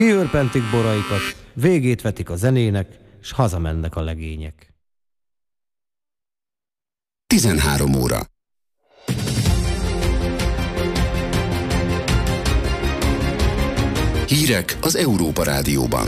Kiörpentik boraikat, végét vetik a zenének, s hazamennek a legények. 13 óra. Hírek az Európa Rádióban.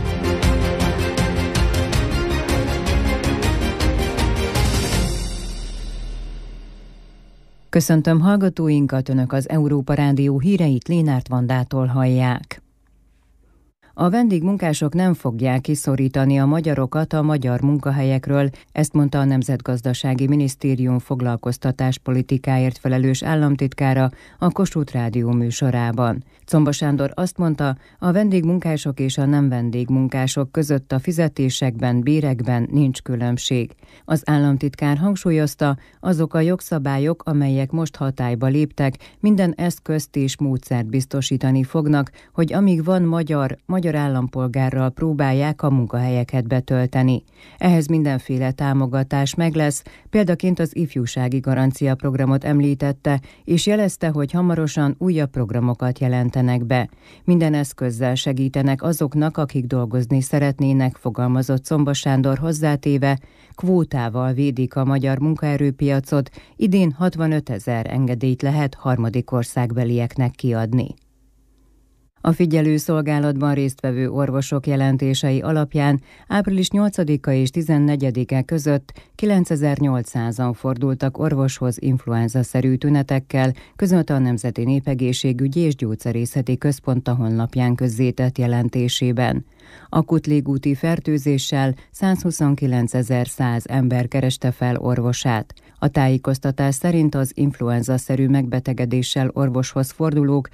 Köszöntöm hallgatóinkat, Önök az Európa Rádió híreit Lénárt Vandától hallják. A vendégmunkások nem fogják kiszorítani a magyarokat a magyar munkahelyekről, ezt mondta a Nemzetgazdasági Minisztérium foglalkoztatáspolitikáért felelős államtitkára a Kossuth Rádió műsorában. Czomba Sándor azt mondta, a vendégmunkások és a nem vendégmunkások között a fizetésekben, bérekben nincs különbség. Az államtitkár hangsúlyozta, azok a jogszabályok, amelyek most hatályba léptek, minden eszközt és módszert biztosítani fognak, hogy amíg van magyar állampolgárral próbálják a munkahelyeket betölteni. Ehhez mindenféle támogatás meg lesz, példaként az ifjúsági garancia programot említette, és jelezte, hogy hamarosan újabb programokat jelentenek be. Minden eszközzel segítenek azoknak, akik dolgozni szeretnének, fogalmazott Czomba Sándor hozzátéve, kvótával védik a magyar munkaerőpiacot, idén 65 000 engedélyt lehet harmadik országbelieknek kiadni. A figyelőszolgálatban résztvevő orvosok jelentései alapján április 8-a és 14-e között 9800-an fordultak orvoshoz influenza-szerű tünetekkel, közölte a Nemzeti Népegészségügyi és Gyógyszerészeti Központ a honlapján közzétett jelentésében. Akut légúti fertőzéssel 129.100 ember kereste fel orvosát. A tájékoztatás szerint az influenza-szerű megbetegedéssel orvoshoz fordulók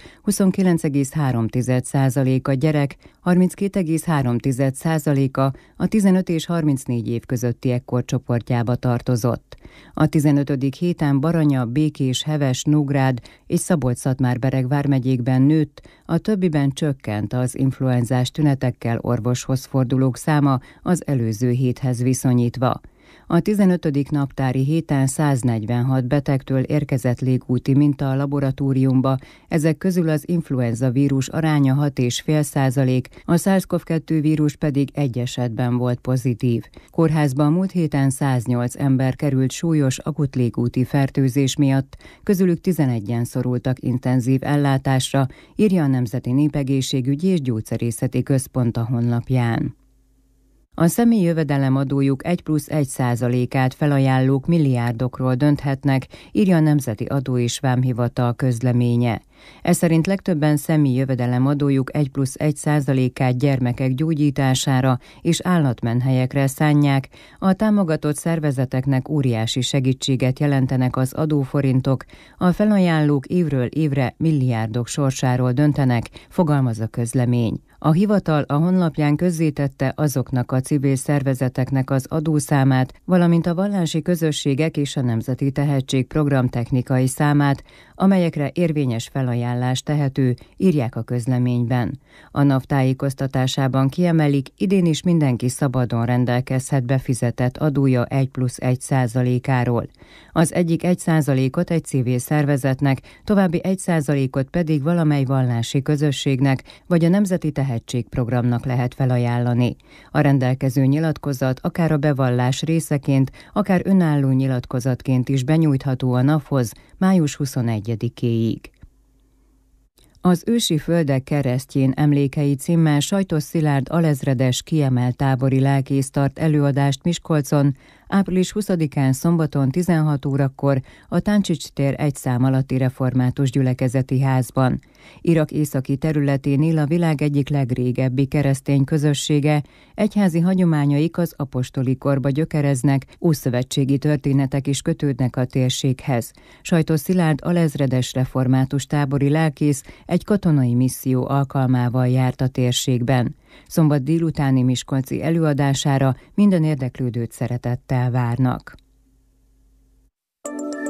29,3%-a gyerek, 32,3%-a a 15 és 34 év közöttiek korcsoportjába tartozott. A 15. héten Baranya, Békés, Heves, Nógrád és Szabolcs-Szatmár-Bereg vármegyékben nőtt, a többiben csökkent az influenzás tünetekkel orvoshoz fordulók száma az előző héthez viszonyítva. A 15. naptári héten 146 betegtől érkezett légúti minta a laboratóriumba, ezek közül az influenza vírus aránya 6,5%, a SARS-CoV-2 vírus pedig egy esetben volt pozitív. Kórházban múlt héten 108 ember került súlyos akut légúti fertőzés miatt, közülük 11-en szorultak intenzív ellátásra, írja a Nemzeti Népegészségügyi és Gyógyszerészeti Központ a honlapján. A személyi jövedelemadójuk 1+1%-át felajánlók milliárdokról dönthetnek, írja a Nemzeti Adó és Vámhivatal közleménye. Ez szerint legtöbben személyi jövedelemadójuk 1+1%-át gyermekek gyógyítására és állatmenhelyekre szánják, a támogatott szervezeteknek óriási segítséget jelentenek az adóforintok, a felajánlók évről évre milliárdok sorsáról döntenek, fogalmaz a közlemény. A hivatal a honlapján közzétette azoknak a civil szervezeteknek az adószámát, valamint a vallási közösségek és a Nemzeti Tehetségprogram technikai számát, amelyekre érvényes felajánlás tehető, írják a közleményben. A NAV tájékoztatásában kiemelik, idén is mindenki szabadon rendelkezhet befizetett adója 1+1%-áról. Az egyik 1%-ot egy civil szervezetnek, további 1%-ot pedig valamely vallási közösségnek vagy a Nemzeti Tehetségprogramnak lehet felajánlani. A rendelkező nyilatkozat akár a bevallás részeként, akár önálló nyilatkozatként is benyújtható a NAV-hoz május 21-éig. Az ősi földek keresztjén emlékei címmel Sajtos Szilárd alezredes kiemelt tábori lelkész tart előadást Miskolcon, április 20-án szombaton 16 órakor a Táncsics tér 1 szám alatti református gyülekezeti házban. Irak északi területén él a világ egyik legrégebbi keresztény közössége, egyházi hagyományaik az apostoli korba gyökereznek, ószövetségi történetek is kötődnek a térséghez. Sajtos Szilárd alezredes református tábori lelkész egy katonai misszió alkalmával járt a térségben. Szombat délutáni miskolci előadására minden érdeklődőt szeretettel várnak.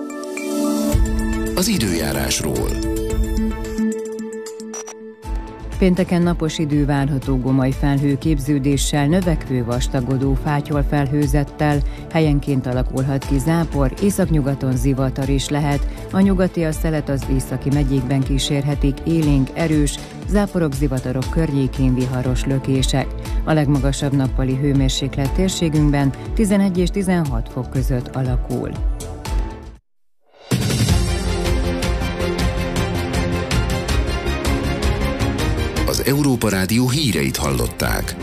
Az időjárásról. Pénteken napos idő várható gomai felhőképződéssel, növekvő vastagodó fátyolfelhőzettel, helyenként alakulhat ki zápor, északnyugaton zivatar is lehet, a nyugati, a szelet az északi megyékben kísérhetik élénk, erős, záporok, zivatarok környékén viharos lökések. A legmagasabb nappali hőmérséklet térségünkben 11 és 16 fok között alakul. Az Európa Rádió híreit hallották.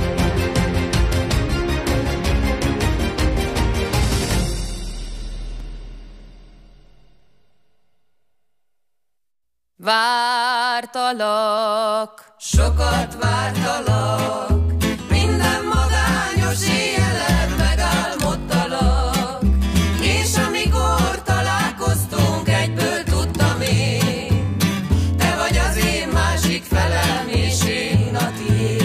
Vártalak, sokat vártalak, minden magányos éjjelet megálmodtalak, és amikor találkoztunk, egyből tudtam én, te vagy az én másik felem, és én a tiéd.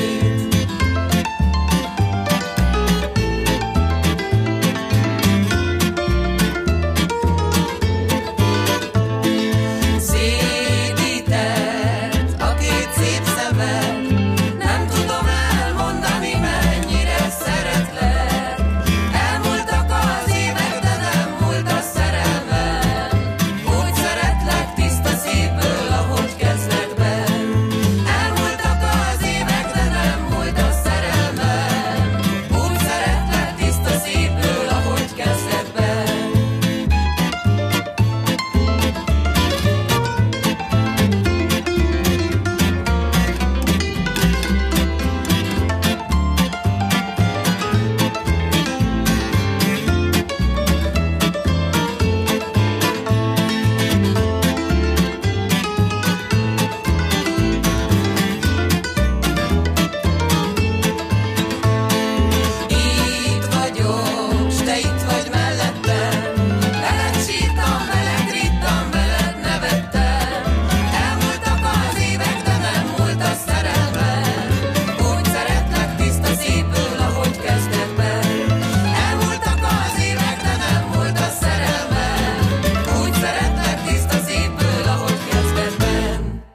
Nem tudom elmondani, mennyire szeretlek. Elmúltak az évek, de nem múlt a szerelmem. Úgy szeretlek tiszta szívből, ahogy kezdetben. Elmúltak az évek, de nem múlt a szerelmem. Úgy szeretlek tiszta szívből, ahogy kezdetben. Itt vagyok, s te itt vagy mellettem. Veled sírtam, veled rittam, veled nevettem. Elmúltak az évek, de nem múlt a szerelmem. Úgy szeretlek tiszta szívből, ahogy kezdetben. Elmúltak az évek, de nem múlt a szerelmem. Úgy szeretlek tiszta szívből, ahogy kezdetben.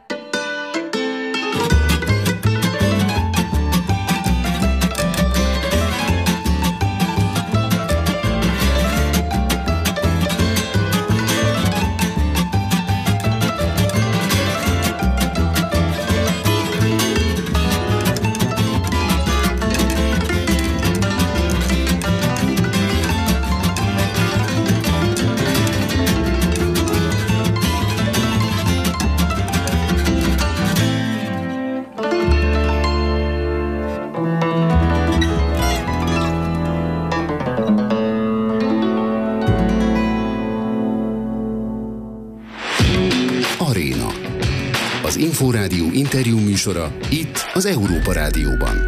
Aréna. Az Inforádió interjú műsora itt az Európa Rádióban.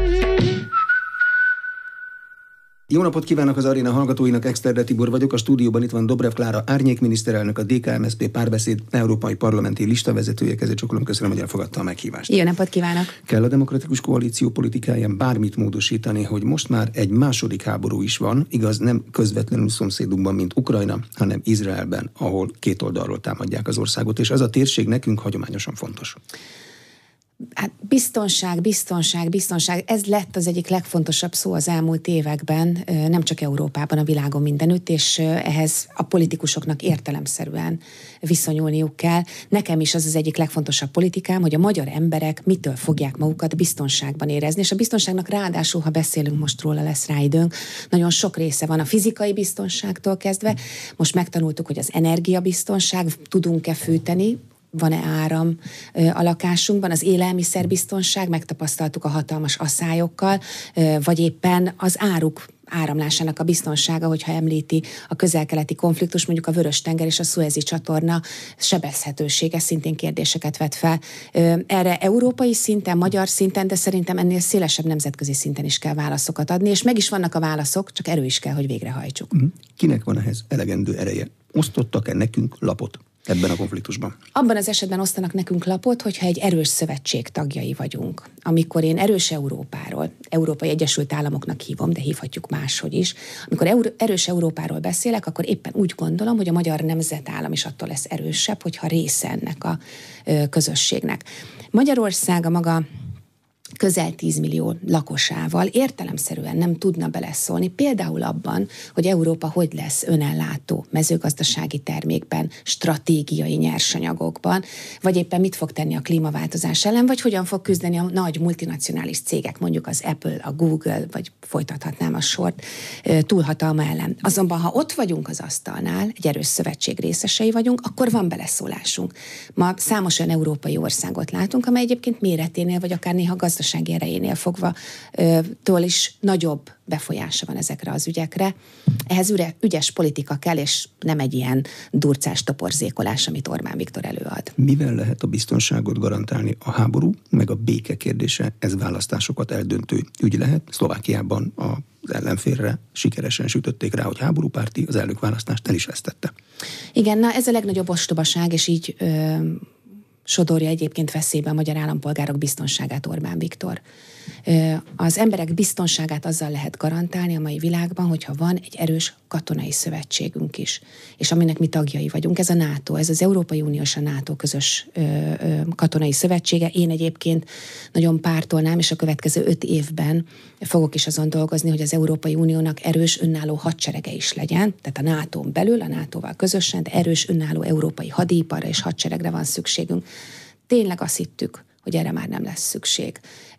Jó napot kívánok az Aréna hallgatóinak, Exterde Tibor vagyok, a stúdióban itt van Dobrev Klára, árnyékminiszterelnök, a DK-MSZP Párbeszéd európai parlamenti listavezetője. Kezécsokolom, köszönöm, hogy elfogadta a meghívást. Jó napot kívánok! Kell a demokratikus koalíció politikáján bármit módosítani, hogy most már egy második háború is van, igaz, nem közvetlenül szomszédunkban, mint Ukrajna, hanem Izraelben, ahol két oldalról támadják az országot, és az a térség nekünk hagyományosan fontos. Hát biztonság. Ez lett az egyik legfontosabb szó az elmúlt években, nem csak Európában, a világon mindenütt, és ehhez a politikusoknak értelemszerűen viszonyulniuk kell. Nekem is az egyik legfontosabb politikám, hogy a magyar emberek mitől fogják magukat biztonságban érezni, és a biztonságnak ráadásul, ha beszélünk most róla, lesz rá időnk, nagyon sok része van, a fizikai biztonságtól kezdve. Most megtanultuk, hogy az energiabiztonság, tudunk-e fűteni, van-e áram a lakásunkban, az élelmiszerbiztonság, megtapasztaltuk a hatalmas asszályokkal, vagy éppen az áruk áramlásának a biztonsága, hogyha említi a közel-keleti konfliktus, mondjuk a Vörös-tenger és a Szuezi csatorna sebezhetősége szintén kérdéseket vet fel. Erre európai szinten, magyar szinten, de szerintem ennél szélesebb nemzetközi szinten is kell válaszokat adni, és meg is vannak a válaszok, csak erő is kell, hogy végrehajtsuk. Kinek van ehhez elegendő ereje? Osztottak-e nekünk lapot ebben a konfliktusban? Abban az esetben osztanak nekünk lapot, hogyha egy erős szövetség tagjai vagyunk. Amikor én erős Európáról, Európai Egyesült Államoknak hívom, de hívhatjuk máshogy is, amikor erős Európáról beszélek, akkor éppen úgy gondolom, hogy a magyar nemzetállam is attól lesz erősebb, hogyha része ennek a közösségnek. Magyarország a maga közel 10 millió lakosával értelemszerűen nem tudna beleszólni, például abban, hogy Európa hogy lesz önellátó mezőgazdasági termékben, stratégiai nyersanyagokban, vagy éppen mit fog tenni a klímaváltozás ellen, vagy hogyan fog küzdeni a nagy multinacionális cégek, mondjuk az Apple, a Google, vagy folytathatnám a sort, túlhatalma ellen. Azonban, ha ott vagyunk az asztalnál, egy erős szövetség részesei vagyunk, akkor van beleszólásunk. Ma számos olyan európai országot látunk, amely egyébként méreténél, vagy akár néha gazdasági erejénél fogva től is nagyobb befolyása van ezekre az ügyekre. Ehhez ügyes politika kell, és nem egy ilyen durcás toporzékolás, amit Orbán Viktor előad. Mivel lehet a biztonságot garantálni? A háború, meg a béke kérdése, ez választásokat eldöntő ügy lehet. Szlovákiában az ellenfélre sikeresen sütötték rá, hogy háborúpárti, az elnökválasztást el is vesztette. Igen, na ez a legnagyobb ostobaság, és így sodorja egyébként veszélybe a magyar állampolgárok biztonságát Orbán Viktor. Az emberek biztonságát azzal lehet garantálni a mai világban, hogyha van egy erős katonai szövetségünk is, és aminek mi tagjai vagyunk. Ez a NATO, ez az Európai Unió és a NATO közös katonai szövetsége. Én egyébként nagyon pártolnám, és a következő 5 évben fogok is azon dolgozni, hogy az Európai Uniónak erős önálló hadserege is legyen, tehát a NATO-n belül, a NATO-val közösen, de erős önálló európai hadiiparra és hadseregre van szükségünk. Tényleg azt hittük, hogy erre már nem lesz szükség.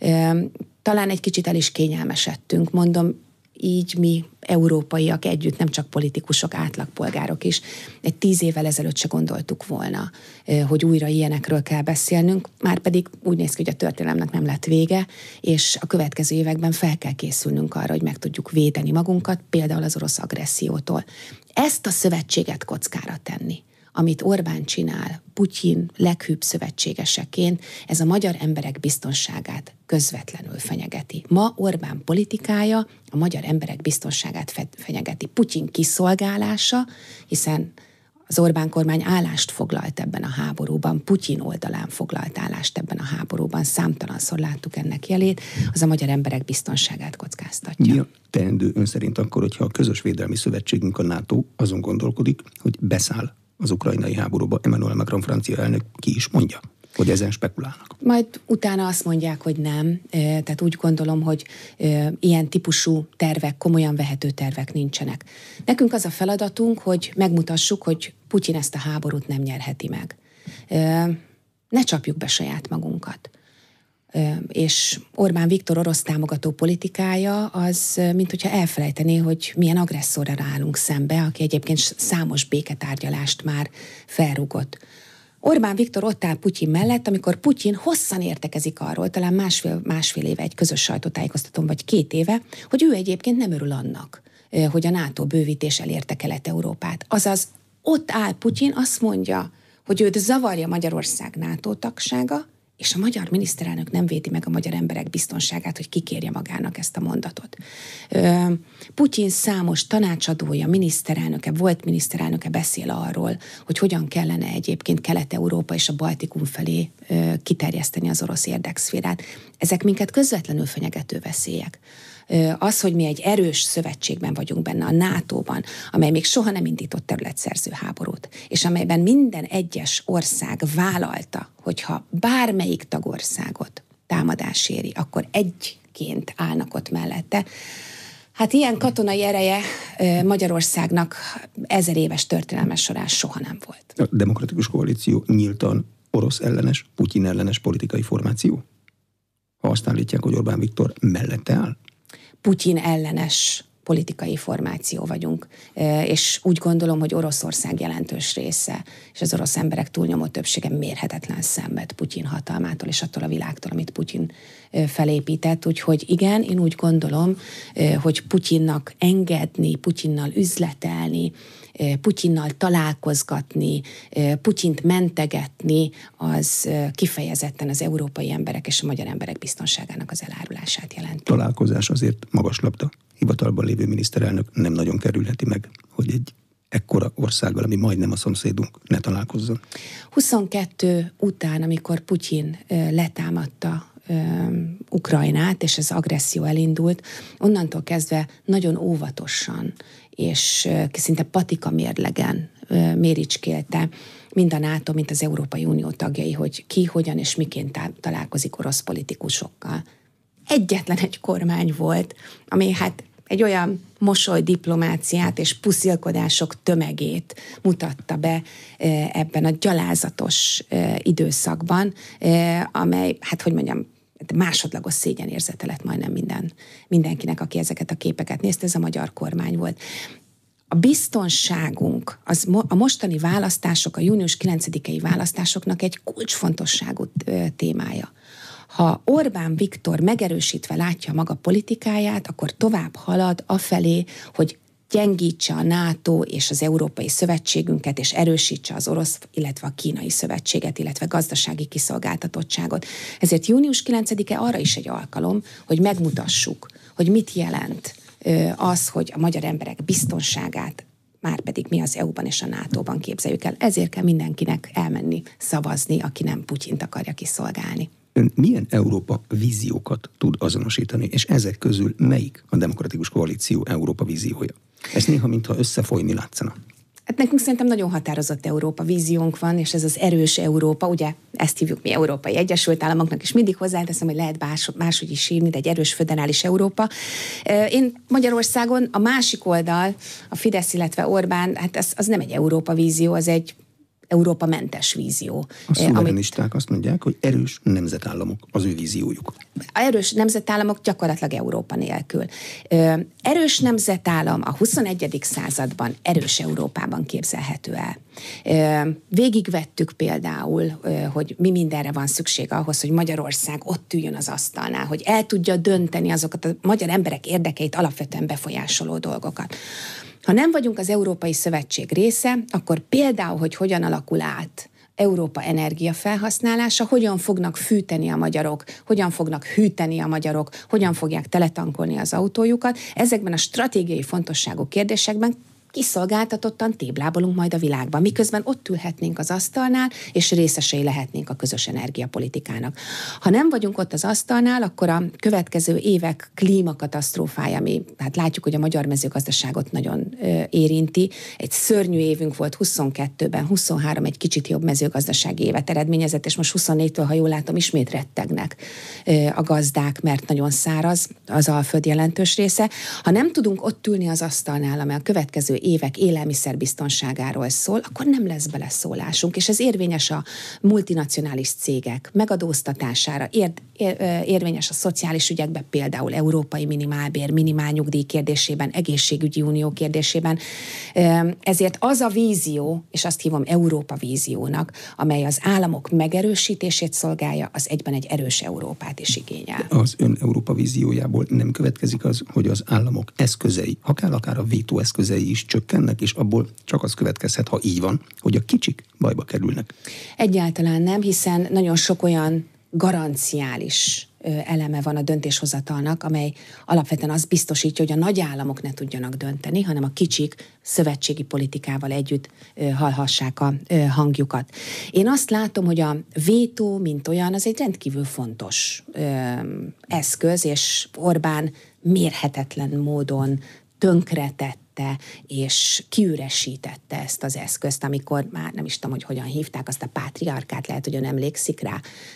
Talán egy kicsit el is kényelmesedtünk, mondom, így mi európaiak együtt, nem csak politikusok, átlagpolgárok is. Egy 10 évvel ezelőtt se gondoltuk volna, hogy újra ilyenekről kell beszélnünk, már pedig úgy néz ki, hogy a történelemnek nem lett vége, és a következő években fel kell készülnünk arra, hogy meg tudjuk védeni magunkat, például az orosz agressziótól. Ezt a szövetséget kockára tenni, amit Orbán csinál, Putyin leghűbb szövetségeseként, ez a magyar emberek biztonságát közvetlenül fenyegeti. Ma Orbán politikája a magyar emberek biztonságát fenyegeti. Putyin kiszolgálása, hiszen az Orbán kormány állást foglalt ebben a háborúban, Putyin oldalán foglalt állást ebben a háborúban, számtalanszor láttuk ennek jelét, az a magyar emberek biztonságát kockáztatja. Mi a teendő ön szerint akkor, hogyha a közös védelmi szövetségünk, a NATO azon gondolkodik, hogy beszáll az ukrajnai háborúba? Emmanuel Macron francia elnök ki is mondja, hogy ezen spekulálnak. Majd utána azt mondják, hogy nem. Tehát úgy gondolom, hogy ilyen típusú tervek, komolyan vehető tervek nincsenek. Nekünk az a feladatunk, hogy megmutassuk, hogy Putyin ezt a háborút nem nyerheti meg. Ne csapjuk be saját magunkat. És Orbán Viktor orosz támogató politikája az, mint hogyha elfelejtené, hogy milyen agresszorra állunk szembe, aki egyébként számos béketárgyalást már felrúgott. Orbán Viktor ott áll Putyin mellett, amikor Putyin hosszan értekezik arról, talán másfél éve egy közös sajtótájékoztatón, vagy 2 éve, hogy ő egyébként nem örül annak, hogy a NATO bővítés elérte Kelet-Európát. Azaz ott áll Putyin, azt mondja, hogy őt zavarja Magyarország NATO tagsága, és a magyar miniszterelnök nem védi meg a magyar emberek biztonságát, hogy kikérje magának ezt a mondatot. Putyin számos tanácsadója, volt miniszterelnöke beszél arról, hogy hogyan kellene egyébként Kelet-Európa és a Baltikum felé kiterjeszteni az orosz érdekszférát. Ezek minket közvetlenül fenyegető veszélyek. Az, hogy mi egy erős szövetségben vagyunk benne, a NATO-ban, amely még soha nem indított területszerző háborút, és amelyben minden egyes ország vállalta, hogyha bármelyik tagországot támadás éri, akkor egyként állnak ott mellette. Hát ilyen katonai ereje Magyarországnak 1000 éves történelme során soha nem volt. A Demokratikus Koalíció nyíltan orosz ellenes, Putyin ellenes politikai formáció? Ha azt állítják, hogy Orbán Viktor mellette áll? Putyin ellenes politikai formáció vagyunk, és úgy gondolom, hogy Oroszország jelentős része, és az orosz emberek túlnyomó többsége mérhetetlen szenved Putyin hatalmától, és attól a világtól, amit Putyin felépített. Úgyhogy igen, én úgy gondolom, hogy Putyinnak engedni, Putyinnal üzletelni, Putyinnal találkozgatni, Putyint mentegetni, az kifejezetten az európai emberek és a magyar emberek biztonságának az elárulását jelenti. Találkozás azért magas labda. Hivatalban lévő miniszterelnök nem nagyon kerülheti meg, hogy egy ekkora országgal, ami majdnem a szomszédunk, ne találkozzon. 22 után, amikor Putyin letámadta Ukrajnát, és az agresszió elindult, onnantól kezdve nagyon óvatosan és szinte patika mérlegen méricskélte mind a NATO, mint az Európai Unió tagjai, hogy ki, hogyan és miként találkozik orosz politikusokkal. Egyetlen egy kormány volt, ami hát egy olyan mosolydiplomáciát és puszilkodások tömegét mutatta be ebben a gyalázatos időszakban, amely, hát hogy mondjam, másodlagos szégyenérzete lett majdnem mindenkinek, aki ezeket a képeket nézte, ez a magyar kormány volt. A biztonságunk, a mostani választások, a június 9-i választásoknak egy kulcsfontosságú témája. Ha Orbán Viktor megerősítve látja maga politikáját, akkor tovább halad afelé, hogy gyengítse a NATO és az Európai Szövetségünket, és erősítse az orosz, illetve a kínai szövetséget, illetve gazdasági kiszolgáltatottságot. Ezért június 9-e arra is egy alkalom, hogy megmutassuk, hogy mit jelent az, hogy a magyar emberek biztonságát már pedig mi az EU-ban és a NATO-ban képzeljük el. Ezért kell mindenkinek elmenni szavazni, aki nem Putyint akarja kiszolgálni. Ön milyen Európa víziókat tud azonosítani, és ezek közül melyik a Demokratikus Koalíció Európa víziója? Ez néha mintha összefolyni látszana. Hát nekünk szerintem nagyon határozott Európa víziónk van, és ez az erős Európa, ugye ezt hívjuk mi Európai Egyesült Államoknak, és mindig hozzáteszem, hogy lehet máshogy is hívni, de egy erős föderális Európa. Én Magyarországon a másik oldal, a Fidesz, illetve Orbán, hát az nem egy Európa vízió, az egy Európa-mentes vízió. A szuverenisták azt mondják, hogy erős nemzetállamok az ő víziójuk. A erős nemzetállamok gyakorlatilag Európa nélkül. Erős nemzetállam a 21. században erős Európában képzelhető el. Végigvettük például, hogy mi mindenre van szükség ahhoz, hogy Magyarország ott üljön az asztalnál, hogy el tudja dönteni azokat a magyar emberek érdekeit alapvetően befolyásoló dolgokat. Ha nem vagyunk az Európai Szövetség része, akkor például, hogy hogyan alakul át Európa energiafelhasználása, hogyan fognak fűteni a magyarok, hogyan fognak hűteni a magyarok, hogyan fogják teletankolni az autójukat, ezekben a stratégiai fontosságú kérdésekben kiszolgáltatottan téblábolunk majd a világban, miközben ott ülhetnénk az asztalnál, és részesei lehetnénk a közös energiapolitikának. Ha nem vagyunk ott az asztalnál, akkor a következő évek klímakatasztrófája, ami hát látjuk, hogy a magyar mezőgazdaságot nagyon érinti. Egy szörnyű évünk volt 22-ben, 23 egy kicsit jobb mezőgazdasági évet eredményezett, és most 24-től, ha jól látom, ismét rettegnek a gazdák, mert nagyon száraz az Alföld jelentős része. Ha nem tudunk ott ülni az asztalnál, amely a következő évek élelmiszerbiztonságáról szól, akkor nem lesz beleszólásunk, és ez érvényes a multinacionális cégek megadóztatására, érvényes a szociális ügyekben, például európai minimálbér, minimálnyugdíj kérdésében, egészségügyi unió kérdésében. Ezért az a vízió, és azt hívom Európa víziónak, amely az államok megerősítését szolgálja, az egyben egy erős Európát is igényel. Az ön Európa víziójából nem következik az, hogy az államok eszközei, akár a vétó eszközei is csökkennek, és abból csak az következhet, ha így van, hogy a kicsik bajba kerülnek. Egyáltalán nem, hiszen nagyon sok olyan garanciális eleme van a döntéshozatalnak, amely alapvetően azt biztosítja, hogy a nagy államok ne tudjanak dönteni, hanem a kicsik szövetségi politikával együtt hallhassák a hangjukat. Én azt látom, hogy a vétó, mint olyan, az egy rendkívül fontos eszköz, és Orbán mérhetetlen módon tönkretette és kiüresítette ezt az eszközt, amikor már nem is tudom, hogy hogyan hívták azt a pátriarkát, lehet, hogy ön emlékszik rá.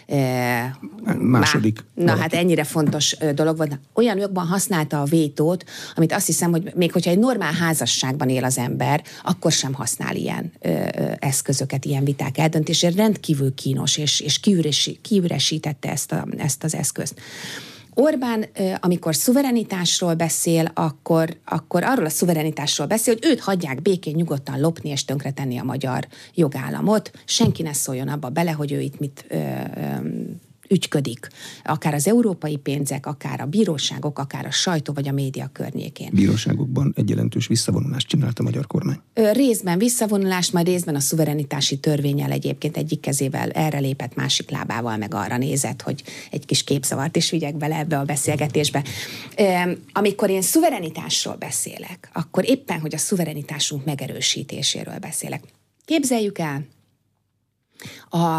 Második. Hát ennyire fontos dolog volt. Olyan jogban használta a vétót, amit azt hiszem, hogy még hogyha egy normál házasságban él az ember, akkor sem használ ilyen eszközöket, ilyen viták eldöntésére. Rendkívül kínos, és kiüresítette ezt az eszközt. Orbán, amikor szuverenitásról beszél, akkor arról a szuverenitásról beszél, hogy őt hagyják békén nyugodtan lopni és tönkretenni a magyar jogállamot. Senki ne szóljon abba bele, hogy ő itt mit ügyködik. Akár az európai pénzek, akár a bíróságok, akár a sajtó vagy a média környékén. Bíróságokban egy jelentős visszavonulást csinált a magyar kormány. Részben visszavonulást, majd részben a szuverenitási törvénnyel egyébként egyik kezével erre lépett, másik lábával meg arra nézett, hogy egy kis képzavart is vigyek bele ebbe a beszélgetésbe. Amikor én szuverenitásról beszélek, akkor éppen, hogy a szuverenitásunk megerősítéséről beszélek. Képzeljük el, a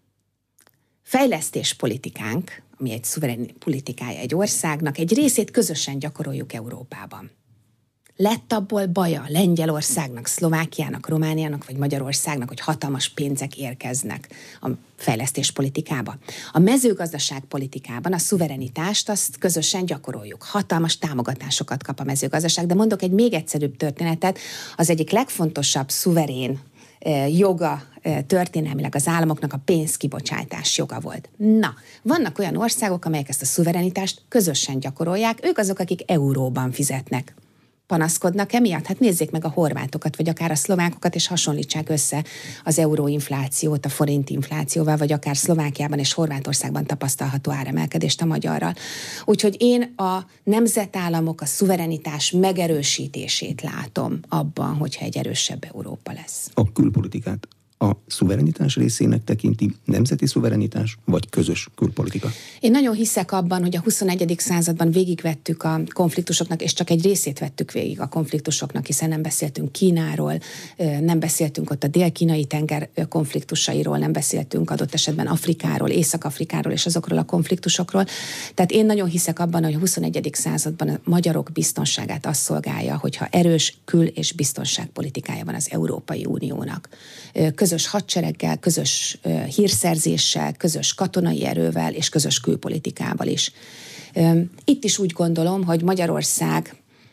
fejlesztéspolitikánk, ami egy szuverén politikája egy országnak, egy részét közösen gyakoroljuk Európában. lett abból baja Lengyelországnak, Szlovákiának, Romániának vagy Magyarországnak, hogy hatalmas pénzek érkeznek a fejlesztéspolitikába. A mezőgazdaságpolitikában a szuverenitást azt közösen gyakoroljuk. Hatalmas támogatásokat kap a mezőgazdaság, de mondok egy még egyszerűbb történetet, az egyik legfontosabb szuverén joga történelmileg az államoknak a pénzkibocsátás joga volt. Na, vannak olyan országok, amelyek ezt a szuverenitást közösen gyakorolják, ők azok, akik euróban fizetnek. Panaszkodnak emiatt? Hát nézzék meg a horvátokat, vagy akár a szlovákokat, és hasonlítsák össze az euróinflációt a forintinflációval, vagy akár Szlovákiában és Horvátországban tapasztalható áremelkedést a magyarral. Úgyhogy én a nemzetállamok, a szuverenitás megerősítését látom abban, hogyha egy erősebb Európa lesz. A külpolitikát a szuverenitás részének tekinti, nemzeti szuverenitás vagy közös külpolitika? Én nagyon hiszek abban, hogy a 21. században végigvettük a konfliktusoknak, és csak egy részét vettük végig a konfliktusoknak, hiszen nem beszéltünk Kínáról, nem beszéltünk ott a dél-kínai tenger konfliktusairól, nem beszéltünk adott esetben Afrikáról, Észak-Afrikáról és azokról a konfliktusokról. Tehát én nagyon hiszek abban, hogy a 21. században a magyarok biztonságát azt szolgálja, hogyha erős kül- és biztonságpolitikája van az Európai Uniónak. Közös hadsereggel, közös hírszerzéssel, közös katonai erővel és közös külpolitikával is. Itt is úgy gondolom, hogy Magyarország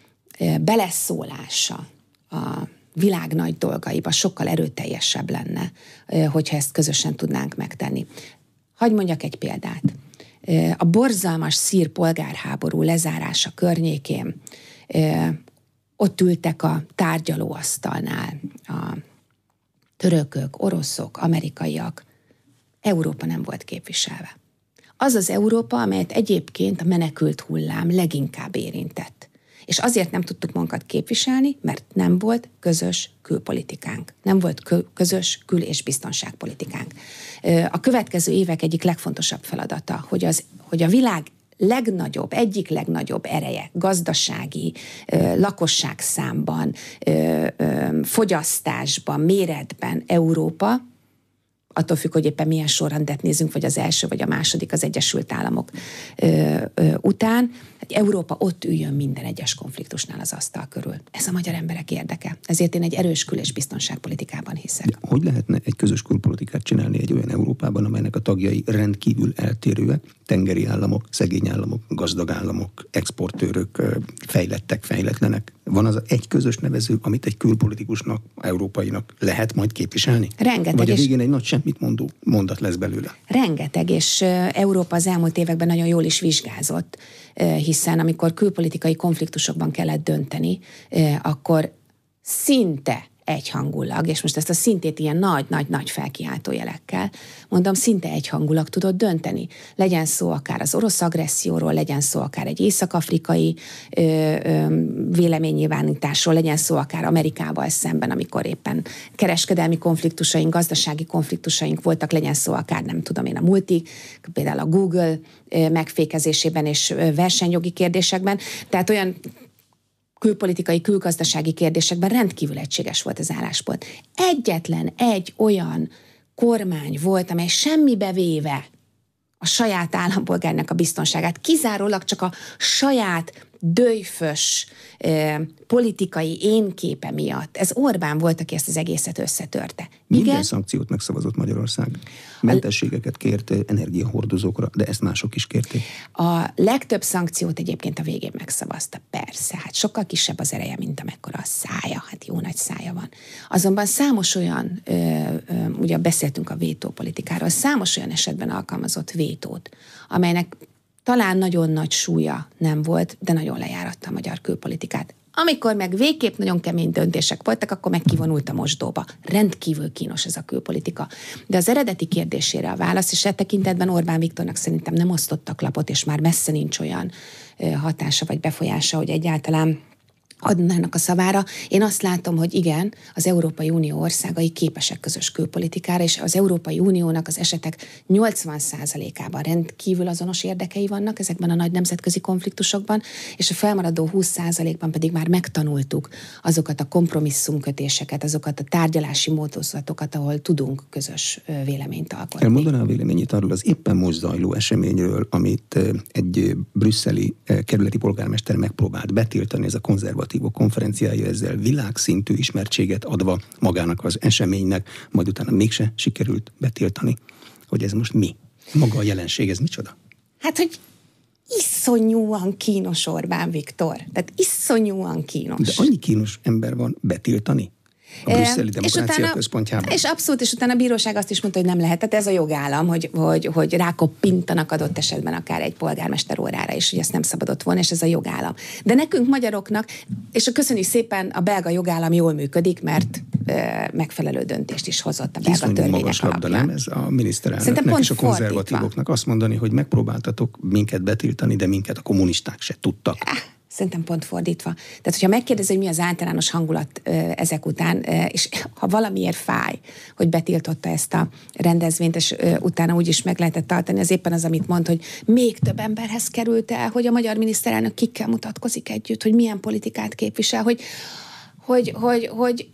beleszólása a világ nagy dolgaiba sokkal erőteljesebb lenne, hogyha ezt közösen tudnánk megtenni. Hadd mondjak egy példát. A borzalmas szír polgárháború lezárása környékén ott ültek a tárgyalóasztalnál a törökök, oroszok, amerikaiak. Európa nem volt képviselve. Az az Európa, amelyet egyébként a menekült hullám leginkább érintett. És azért nem tudtuk magunkat képviselni, mert nem volt közös külpolitikánk. Nem volt közös kül- és biztonságpolitikánk. A következő évek egyik legfontosabb feladata, hogy a világ egyik legnagyobb ereje, gazdasági, lakosságszámban, fogyasztásban, méretben Európa, attól függ, hogy éppen milyen sorrendet nézünk, vagy az első, vagy a második az Egyesült Államok után, Európa ott üljön minden egyes konfliktusnál az asztal körül. Ez a magyar emberek érdeke. Ezért én egy erős kül- és biztonságpolitikában hiszek. De hogy lehetne egy közös külpolitikát csinálni egy olyan Európában, amelynek a tagjai rendkívül eltérőek, tengeri államok, szegény államok, gazdag államok, exportőrök, fejlettek, fejletlenek? Van az egy közös nevező, amit egy külpolitikusnak, európainak lehet majd képviselni? Rengeteg. Vagy a végén egy nagy semmit mondó mondat lesz belőle? Rengeteg, és Európa az elmúlt években nagyon jól is vizsgázott, hiszen amikor külpolitikai konfliktusokban kellett dönteni, akkor szinte egyhangulag, és most ezt a szintét ilyen nagy felkiáltó jelekkel, mondom, szinte egyhangulag tudott dönteni. Legyen szó akár az orosz agresszióról, legyen szó akár egy észak-afrikai véleménynyilvánításról, legyen szó akár Amerikával szemben, amikor éppen kereskedelmi konfliktusaink, gazdasági konfliktusaink voltak, legyen szó akár, nem tudom én, a multi, például a Google megfékezésében és versenyjogi kérdésekben. Tehát olyan külpolitikai, külgazdasági kérdésekben rendkívül egységes volt az álláspont. Egyetlen egy olyan kormány volt, amely semmibe véve a saját állampolgárnak a biztonságát, kizárólag csak a saját döjfös politikai énképe miatt. Ez Orbán volt, aki ezt az egészet összetörte. Minden szankciót megszavazott Magyarország. Mentességeket kért energiahordozókra, de ezt mások is kérték. A legtöbb szankciót egyébként a végén megszavazta. Persze, hát sokkal kisebb az ereje, mint amekkora a szája. Hát jó nagy szája van. Azonban számos olyan, ugye beszéltünk a vétópolitikáról, számos olyan esetben alkalmazott vétót, amelynek talán nagyon nagy súlya nem volt, de nagyon lejáratta a magyar külpolitikát. Amikor meg végképp nagyon kemény döntések voltak, akkor meg kivonult a mosdóba. Rendkívül kínos ez a külpolitika. De az eredeti kérdésére a válasz, és e tekintetben Orbán Viktornak szerintem nem osztottak lapot, és már messze nincs olyan hatása vagy befolyása, hogy egyáltalán adnának a szavára. Én azt látom, hogy igen, az Európai Unió országai képesek közös külpolitikára, és az Európai Uniónak az esetek 80%-ában rendkívül azonos érdekei vannak ezekben a nagy nemzetközi konfliktusokban, és a felmaradó 20%-ban pedig már megtanultuk azokat a kompromisszumkötéseket, azokat a tárgyalási módozatokat, ahol tudunk közös véleményt alkotni. Elmondaná a véleményét arról az éppen most zajló eseményről, amit egy brüsszeli kerületi polgármester megpróbált betiltani, ez a konzervatív konzervatívok konferenciája ezzel világszintű ismertséget adva magának az eseménynek, majd utána mégse sikerült betiltani, hogy ez most mi? Maga a jelenség, ez micsoda? Hát, hogy iszonyúan kínos Orbán Viktor. Tehát iszonyúan kínos. De annyi kínos ember van betiltani? A brüsszeli demokrácia központjában. És abszolút, és utána a bíróság azt is mondta, hogy nem lehet. Tehát ez a jogállam, hogy rákoppintanak adott esetben akár egy polgármester órára is, hogy ezt nem szabadott volna, és ez a jogállam. De nekünk magyaroknak, és köszönjük szépen, a belga jogállam jól működik, mert megfelelő döntést is hozott a belga törvények alapján. Nem ez a miniszterelnöknek és a konzervatívoknak azt mondani, hogy megpróbáltatok minket betiltani, de minket a kommunisták se tudtak. Szerintem pont fordítva. Tehát, hogyha megkérdezi, hogy mi az általános hangulat ezek után, és ha valamiért fáj, hogy betiltotta ezt a rendezvényt, és utána úgy is meg lehetett tartani, az éppen az, amit mond, hogy még több emberhez került el, hogy a magyar miniszterelnök kikkel mutatkozik együtt, hogy milyen politikát képvisel, hogy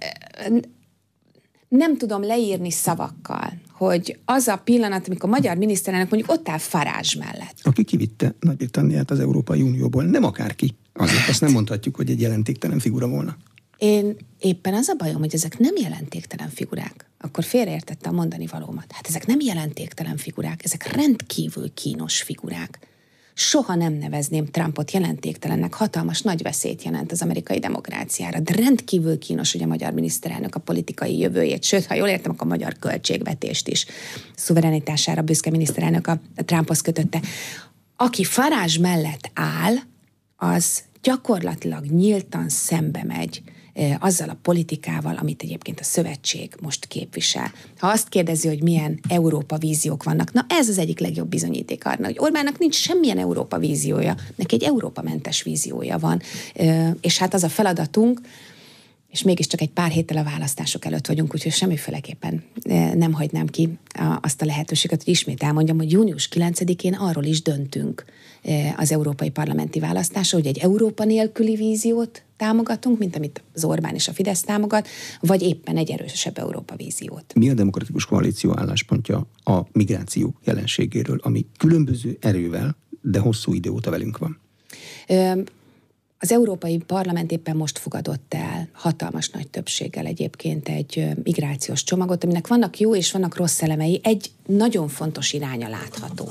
nem tudom leírni szavakkal, hogy az a pillanat, amikor a magyar miniszterelnök mondjuk ott áll Farage mellett. Aki kivitte Nagy-Britanniát az Európai Unióból, nem akárki. Azért azt nem mondhatjuk, hogy egy jelentéktelen figura volna. Én éppen az a bajom, hogy ezek nem jelentéktelen figurák. Akkor félreértette a mondani valómat. Hát ezek nem jelentéktelen figurák, ezek rendkívül kínos figurák. Soha nem nevezném Trumpot jelentéktelennek, hatalmas nagy veszélyt jelent az amerikai demokráciára, de rendkívül kínos, hogy a magyar miniszterelnök a politikai jövőjét, sőt, ha jól értem, akkor a magyar költségvetést is szuverenitására büszke miniszterelnök a Trumphoz kötötte. Aki Farage mellett áll, az gyakorlatilag nyíltan szembe megy azzal a politikával, amit egyébként a szövetség most képvisel. Ha azt kérdezi, hogy milyen Európa víziók vannak, na ez az egyik legjobb bizonyíték arra, hogy Orbánnak nincs semmilyen Európa víziója, neki egy Európa-mentes víziója van. És hát az a feladatunk, és mégiscsak egy pár héttel a választások előtt vagyunk, úgyhogy semmiféleképpen nem hagynám ki azt a lehetőséget, hogy ismét elmondjam, hogy június 9-én arról is döntünk az európai parlamenti választásra, hogy egy Európa nélküli víziót támogatunk, mint amit az Orbán és a Fidesz támogat, vagy éppen egy erősebb Európa víziót. Mi a Demokratikus Koalíció álláspontja a migráció jelenségéről, ami különböző erővel, de hosszú idő óta velünk van? Az Európai Parlament éppen most fogadott el hatalmas nagy többséggel egyébként egy migrációs csomagot, aminek vannak jó és vannak rossz elemei. Egy nagyon fontos iránya látható,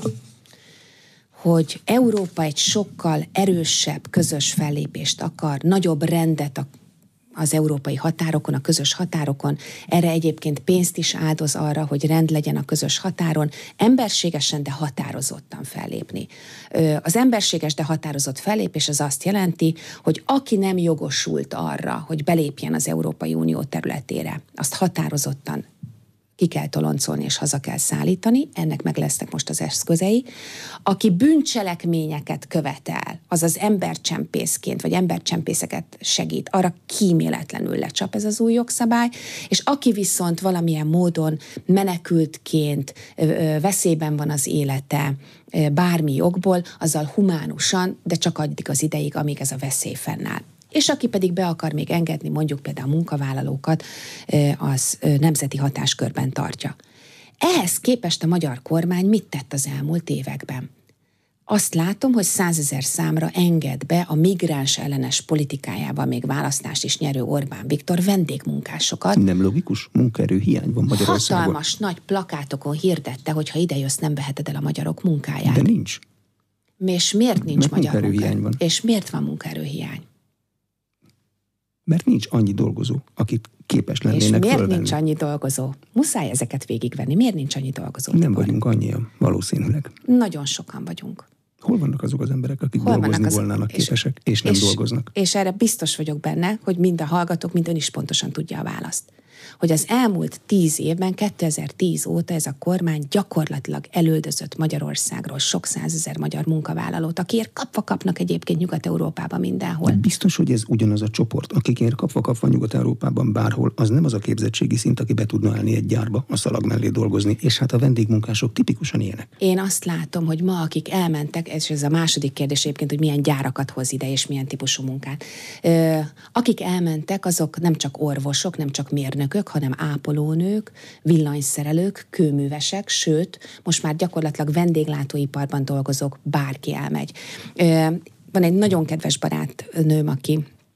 hogy Európa egy sokkal erősebb közös fellépést akar, nagyobb rendet az európai határokon, a közös határokon. Erre egyébként pénzt is áldoz arra, hogy rend legyen a közös határon, emberségesen, de határozottan fellépni. Az emberséges, de határozott fellépés az azt jelenti, hogy aki nem jogosult arra, hogy belépjen az Európai Unió területére, azt határozottan ki kell toloncolni és haza kell szállítani, ennek meg lesznek most az eszközei. Aki bűncselekményeket követel, azaz embercsempészként, vagy embercsempészeket segít, arra kíméletlenül lecsap ez az új jogszabály, és aki viszont valamilyen módon menekültként veszélyben van az élete, bármi jogból, azzal humánusan, de csak addig az ideig, amíg ez a veszély fennáll. És aki pedig be akar még engedni mondjuk például a munkavállalókat, az nemzeti hatáskörben tartja. Ehhez képest a magyar kormány mit tett az elmúlt években? Azt látom, hogy 100 000 számra enged be a migráns ellenes politikájában még választást is nyerő Orbán Viktor vendégmunkásokat. Nem logikus? Munkaerő hiány van Magyarországon. Hatalmas nagy plakátokon hirdette, hogy ha idejössz, nem veheted el a magyarok munkáját. De nincs. És miért nincs magyar munkaerőhiány van? És miért van munkaerőhiány? Mert nincs annyi dolgozó, akit képes lennének fölvenni. És miért nincs annyi dolgozó? Muszáj ezeket végigvenni. Miért nincs annyi dolgozó? Nem vagyunk annyian, valószínűleg. Nagyon sokan vagyunk. Hol vannak azok az emberek, akik dolgozni volnának képesek, és nem dolgoznak? És erre biztos vagyok benne, hogy mind a hallgatók, mind ön is pontosan tudja a választ. Hogy az elmúlt 10 évben, 2010 óta ez a kormány gyakorlatilag elüldözött Magyarországról sok 100 000 magyar munkavállalót, akiért kapva kapnak egyébként Nyugat-Európában mindenhol. De biztos, hogy ez ugyanaz a csoport, akikért kapva Nyugat-Európában bárhol, az nem az a képzettségi szint, aki be tudna állni egy gyárba, a szalag mellé dolgozni, és hát a vendégmunkások tipikusan ilyenek. Én azt látom, hogy ma akik elmentek, és ez a második kérdés egyébként, hogy milyen gyárakat hoz ide, és milyen típusú munkát. Akik elmentek, azok nem csak orvosok, nem csak mérnökök, hanem ápolónők, villanyszerelők, kőművesek, sőt, most már gyakorlatilag vendéglátóiparban dolgozók, bárki elmegy. Van egy nagyon kedves barátnőm, aki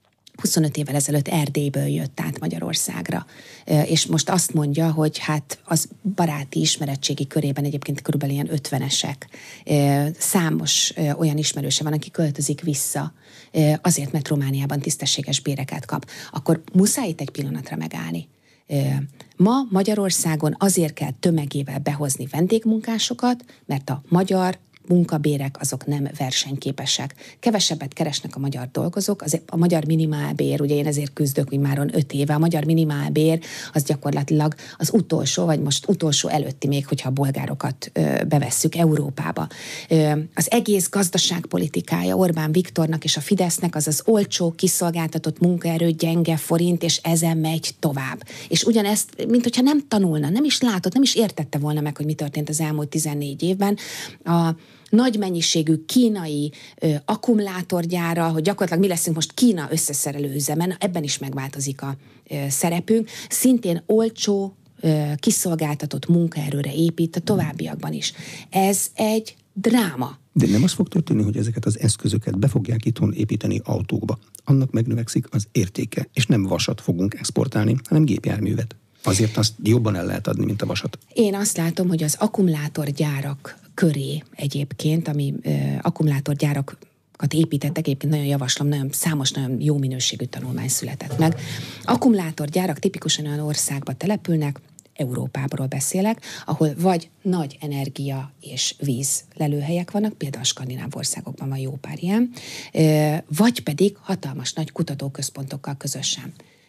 25 évvel ezelőtt Erdélyből jött át Magyarországra, és most azt mondja, hogy hát az baráti ismeretségi körében egyébként körülbelül ilyen 50-esek. Számos olyan ismerőse van, aki költözik vissza, azért, mert Romániában tisztességes béreket kap. Akkor muszáj itt egy pillanatra megállni. Ma Magyarországon azért kell tömegével behozni vendégmunkásokat, mert a magyar munkabérek azok nem versenyképesek. Kevesebbet keresnek a magyar dolgozók, a magyar minimálbér, ugye én ezért küzdök immáron 5 éve, a magyar minimálbér az gyakorlatilag az utolsó, vagy most utolsó előtti még, hogyha a bolgárokat bevesszük Európába. Az egész gazdaságpolitikája Orbán Viktornak és a Fidesznek az olcsó, kiszolgáltatott munkaerő, gyenge forint, és ezen megy tovább. És ugyanezt, mint hogyha nem tanulna, nem is látott, nem is értette volna meg, hogy mi történt az elmúlt 14 évben. A nagy mennyiségű kínai akkumulátorgyára, hogy gyakorlatilag mi leszünk most Kína összeszerelő üzemen, ebben is megváltozik a szerepünk. Szintén olcsó, kiszolgáltatott munkaerőre épít a továbbiakban is. Ez egy dráma. De nem az fog történni, hogy ezeket az eszközöket be fogják itthon építeni autókba. Annak megnövekszik az értéke, és nem vasat fogunk exportálni, hanem gépjárművet. Azért azt jobban el lehet adni, mint a vasat. Én azt látom, hogy az akkumulátorgyárak köré egyébként, ami akkumulátorgyárakat építettek, egyébként nagyon javaslom, nagyon jó minőségű tanulmány született meg. Akkumulátorgyárak tipikusan olyan országba települnek, Európáról beszélek, ahol vagy nagy energia és víz lelőhelyek vannak, például a skandináv országokban van jó pár ilyen, vagy pedig hatalmas nagy kutatóközpontokkal közösen.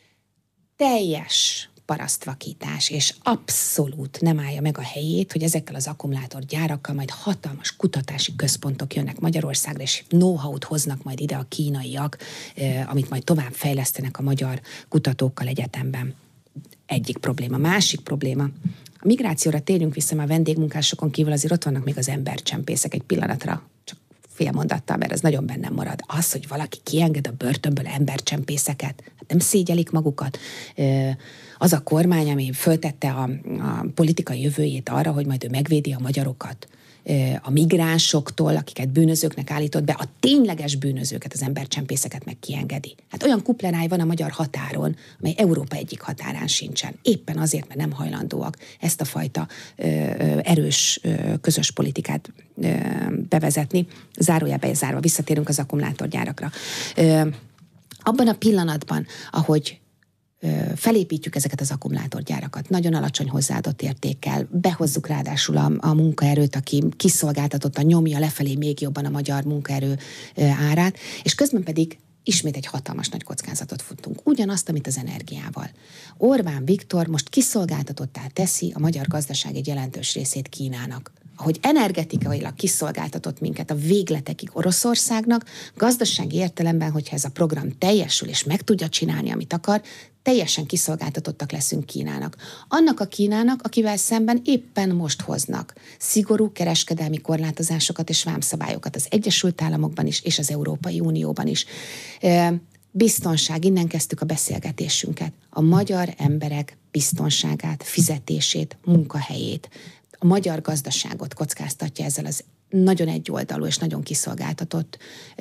Teljes parasztvakítás, és abszolút nem állja meg a helyét, hogy ezekkel az akkumulátorgyárakkal majd hatalmas kutatási központok jönnek Magyarországra, és know-how-t hoznak majd ide a kínaiak, amit majd tovább fejlesztenek a magyar kutatókkal egyetemben. Egyik probléma. Másik probléma. A migrációra térjünk vissza, mert a vendégmunkásokon kívül azért ott vannak még az embercsempészek egy pillanatra, csak fél mondattal, mert ez nagyon bennem marad. Az, hogy valaki kienged a börtönből embercsempészeket, hát nem szégyelik magukat. Az a kormány, ami föltette a politikai jövőjét arra, hogy majd ő megvédi a magyarokat a migránsoktól, akiket bűnözőknek állított be, a tényleges bűnözőket, az embercsempészeket meg kiengedi. Hát olyan kupleráj van a magyar határon, amely Európa egyik határán sincsen. Éppen azért, mert nem hajlandóak ezt a fajta erős közös politikát bevezetni. Zárójelbe zárva, visszatérünk az akkumulátorgyárakra. Abban a pillanatban, ahogy felépítjük ezeket az akkumulátorgyárakat, nagyon alacsony hozzáadott értékkel, behozzuk ráadásul a munkaerőt, aki kiszolgáltatottan nyomja lefelé még jobban a magyar munkaerő árát, és közben pedig ismét egy hatalmas nagy kockázatot futunk. Ugyanazt, amit az energiával. Orbán Viktor most kiszolgáltatottá teszi a magyar gazdaság egy jelentős részét Kínának. Ahogy energetikailag kiszolgáltatott minket a végletekig Oroszországnak, gazdasági értelemben, hogyha ez a program teljesül és meg tudja csinálni, amit akar, teljesen kiszolgáltatottak leszünk Kínának. Annak a Kínának, akivel szemben éppen most hoznak szigorú kereskedelmi korlátozásokat és vámszabályokat az Egyesült Államokban is, és az Európai Unióban is. Biztonság, innen kezdtük a beszélgetésünket. A magyar emberek biztonságát, fizetését, munkahelyét, a magyar gazdaságot kockáztatja ezzel az nagyon egyoldalú és nagyon kiszolgáltatott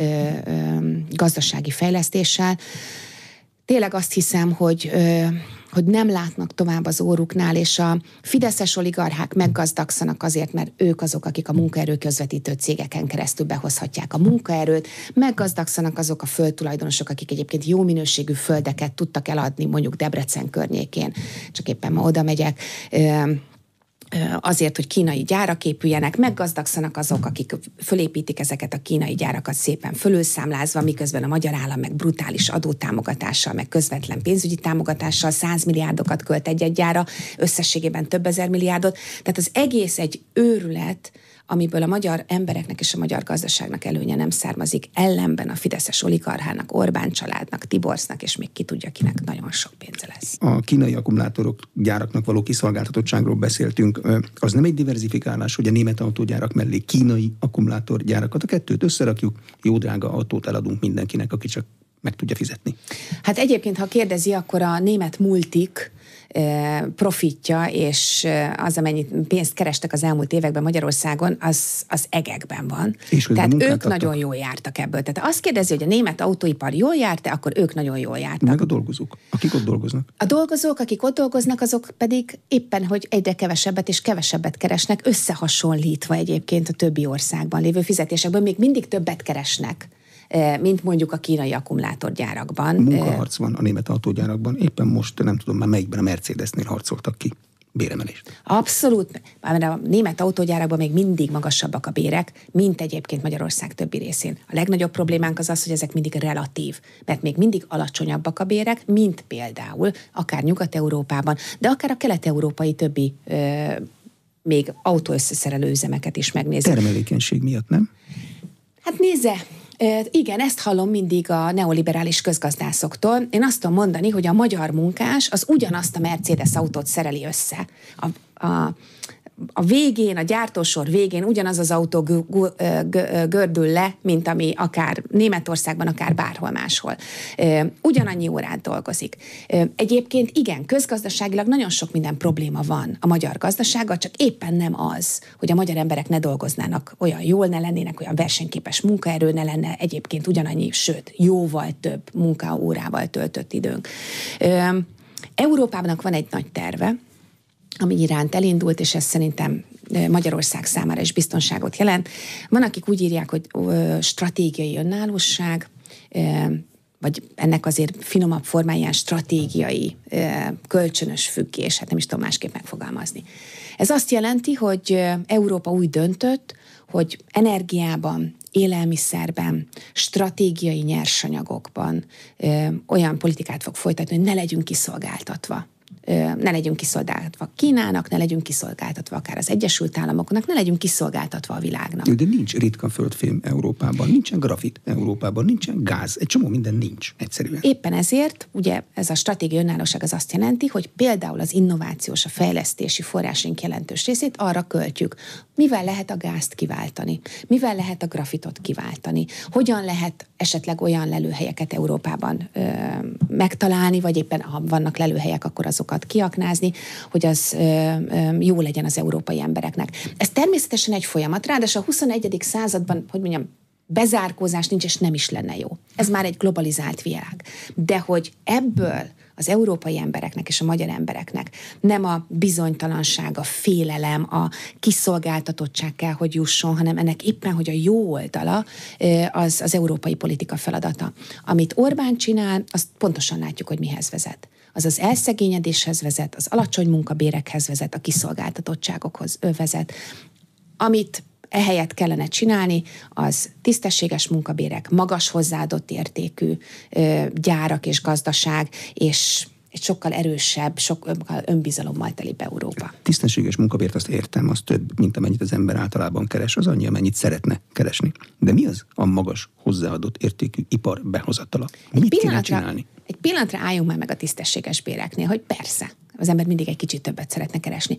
gazdasági fejlesztéssel. Tényleg azt hiszem, hogy nem látnak tovább az óruknál, és a fideszes oligarchák meggazdagszanak azért, mert ők azok, akik a munkaerő közvetítő cégeken keresztül behozhatják a munkaerőt, meggazdagszanak azok a földtulajdonosok, akik egyébként jó minőségű földeket tudtak eladni, mondjuk Debrecen környékén, csak éppen ma oda megyek, azért, hogy kínai gyárak épüljenek, meggazdagszanak azok, akik fölépítik ezeket a kínai gyárakat szépen fölülszámlázva, miközben a magyar állam meg brutális adótámogatással, meg közvetlen pénzügyi támogatással 100 milliárdokat költ egy gyára, összességében több ezer milliárdot. Tehát az egész egy őrület, amiből a magyar embereknek és a magyar gazdaságnak előnye nem származik, ellenben a fideszes oligarchának, Orbán családnak, Tiborcnak, és még ki tudja, kinek nagyon sok pénze lesz. A kínai akkumulátorok gyáraknak való kiszolgáltatottságról beszéltünk. Az nem egy diverzifikálás, hogy a német autógyárak mellé kínai akkumulátorgyárakat, a kettőt összerakjuk, jó drága autót eladunk mindenkinek, aki csak meg tudja fizetni. Hát egyébként, ha kérdezi, akkor a német multik profitja, és az, amennyit pénzt kerestek az elmúlt években Magyarországon, az egekben van. Tehát ők nagyon jól jártak ebből. Tehát azt kérdezi, hogy a német autóipar jól járt, akkor ők nagyon jól jártak. Meg a dolgozók, akik ott dolgoznak. A dolgozók, akik ott dolgoznak, azok pedig éppen, hogy egyre kevesebbet és kevesebbet keresnek, összehasonlítva egyébként a többi országban lévő fizetésekből még mindig többet keresnek, mint mondjuk a kínai akkumulátorgyárakban. Munkaharc van a német autógyárakban. Éppen most, nem tudom már melyikben, a Mercedesnél harcoltak ki béremelést. Abszolút, mert a német autógyárakban még mindig magasabbak a bérek, mint egyébként Magyarország többi részén. A legnagyobb problémánk az, hogy ezek mindig relatív, mert még mindig alacsonyabbak a bérek, mint például akár Nyugat-Európában, de akár a kelet-európai többi még autóösszeszerelő üzemeket is megnézni. Termelékenység miatt, nem? Hát nézze, igen, ezt hallom mindig a neoliberális közgazdászoktól. Én azt tudom mondani, hogy a magyar munkás az ugyanazt a Mercedes autót szereli össze. A végén, a gyártósor végén ugyanaz az autó gördül le, mint ami akár Németországban, akár bárhol máshol. Ugyanannyi órát dolgozik. Egyébként igen, közgazdaságilag nagyon sok minden probléma van a magyar gazdasággal, csak éppen nem az, hogy a magyar emberek ne dolgoznának olyan jól, ne lennének olyan versenyképes munkaerő, ne lenne egyébként ugyanannyi, sőt, jóval több munkaórával töltött időnk. Európának van egy nagy terve, ami iránt elindult, és ez szerintem Magyarország számára is biztonságot jelent. Van, akik úgy írják, hogy stratégiai önállóság, vagy ennek azért finomabb formáján stratégiai kölcsönös függés, hát nem is tudom másképp megfogalmazni. Ez azt jelenti, hogy Európa úgy döntött, hogy energiában, élelmiszerben, stratégiai nyersanyagokban olyan politikát fog folytatni, hogy ne legyünk kiszolgáltatva. Ne legyünk kiszolgáltatva Kínának, ne legyünk kiszolgáltatva akár az Egyesült Államoknak, ne legyünk kiszolgáltatva a világnak. De nincs ritka földfém Európában, nincsen grafit Európában, nincsen gáz, egy csomó minden nincs egyszerűen. Éppen ezért, ugye ez a stratégiai önállóság az azt jelenti, hogy például az innovációs, a fejlesztési forrásunk jelentős részét arra költjük. Mivel lehet a gázt kiváltani? Mivel lehet a grafitot kiváltani? Hogyan lehet esetleg olyan lelőhelyeket Európában megtalálni, vagy éppen ha vannak lelőhelyek, akkor azokat kiaknázni, hogy az jó legyen az európai embereknek. Ez természetesen egy folyamat, ráadásul a 21. században, hogy mondjam, bezárkózás nincs, és nem is lenne jó. Ez már egy globalizált világ. De hogy ebből az európai embereknek és a magyar embereknek nem a bizonytalanság, a félelem, a kiszolgáltatottság kell, hogy jusson, hanem ennek éppen, hogy a jó oldala az európai politika feladata. Amit Orbán csinál, azt pontosan látjuk, hogy mihez vezet. Az az elszegényedéshez vezet, az alacsony munkabérekhez vezet, a kiszolgáltatottságokhoz vezet. Amit ehelyett kellene csinálni, az tisztességes munkabérek, magas hozzáadott értékű gyárak és gazdaság, és egy sokkal erősebb, sokkal önbizalommal telibb Európa. Tisztességes munkabért azt értem, az több, mint amennyit az ember általában keres, az annyi, amennyit szeretne keresni. De mi az a magas hozzáadott értékű ipar behozatala? Mit kéne csinálni? Egy pillanatra álljunk már meg a tisztességes béreknél, hogy persze, az ember mindig egy kicsit többet szeretne keresni.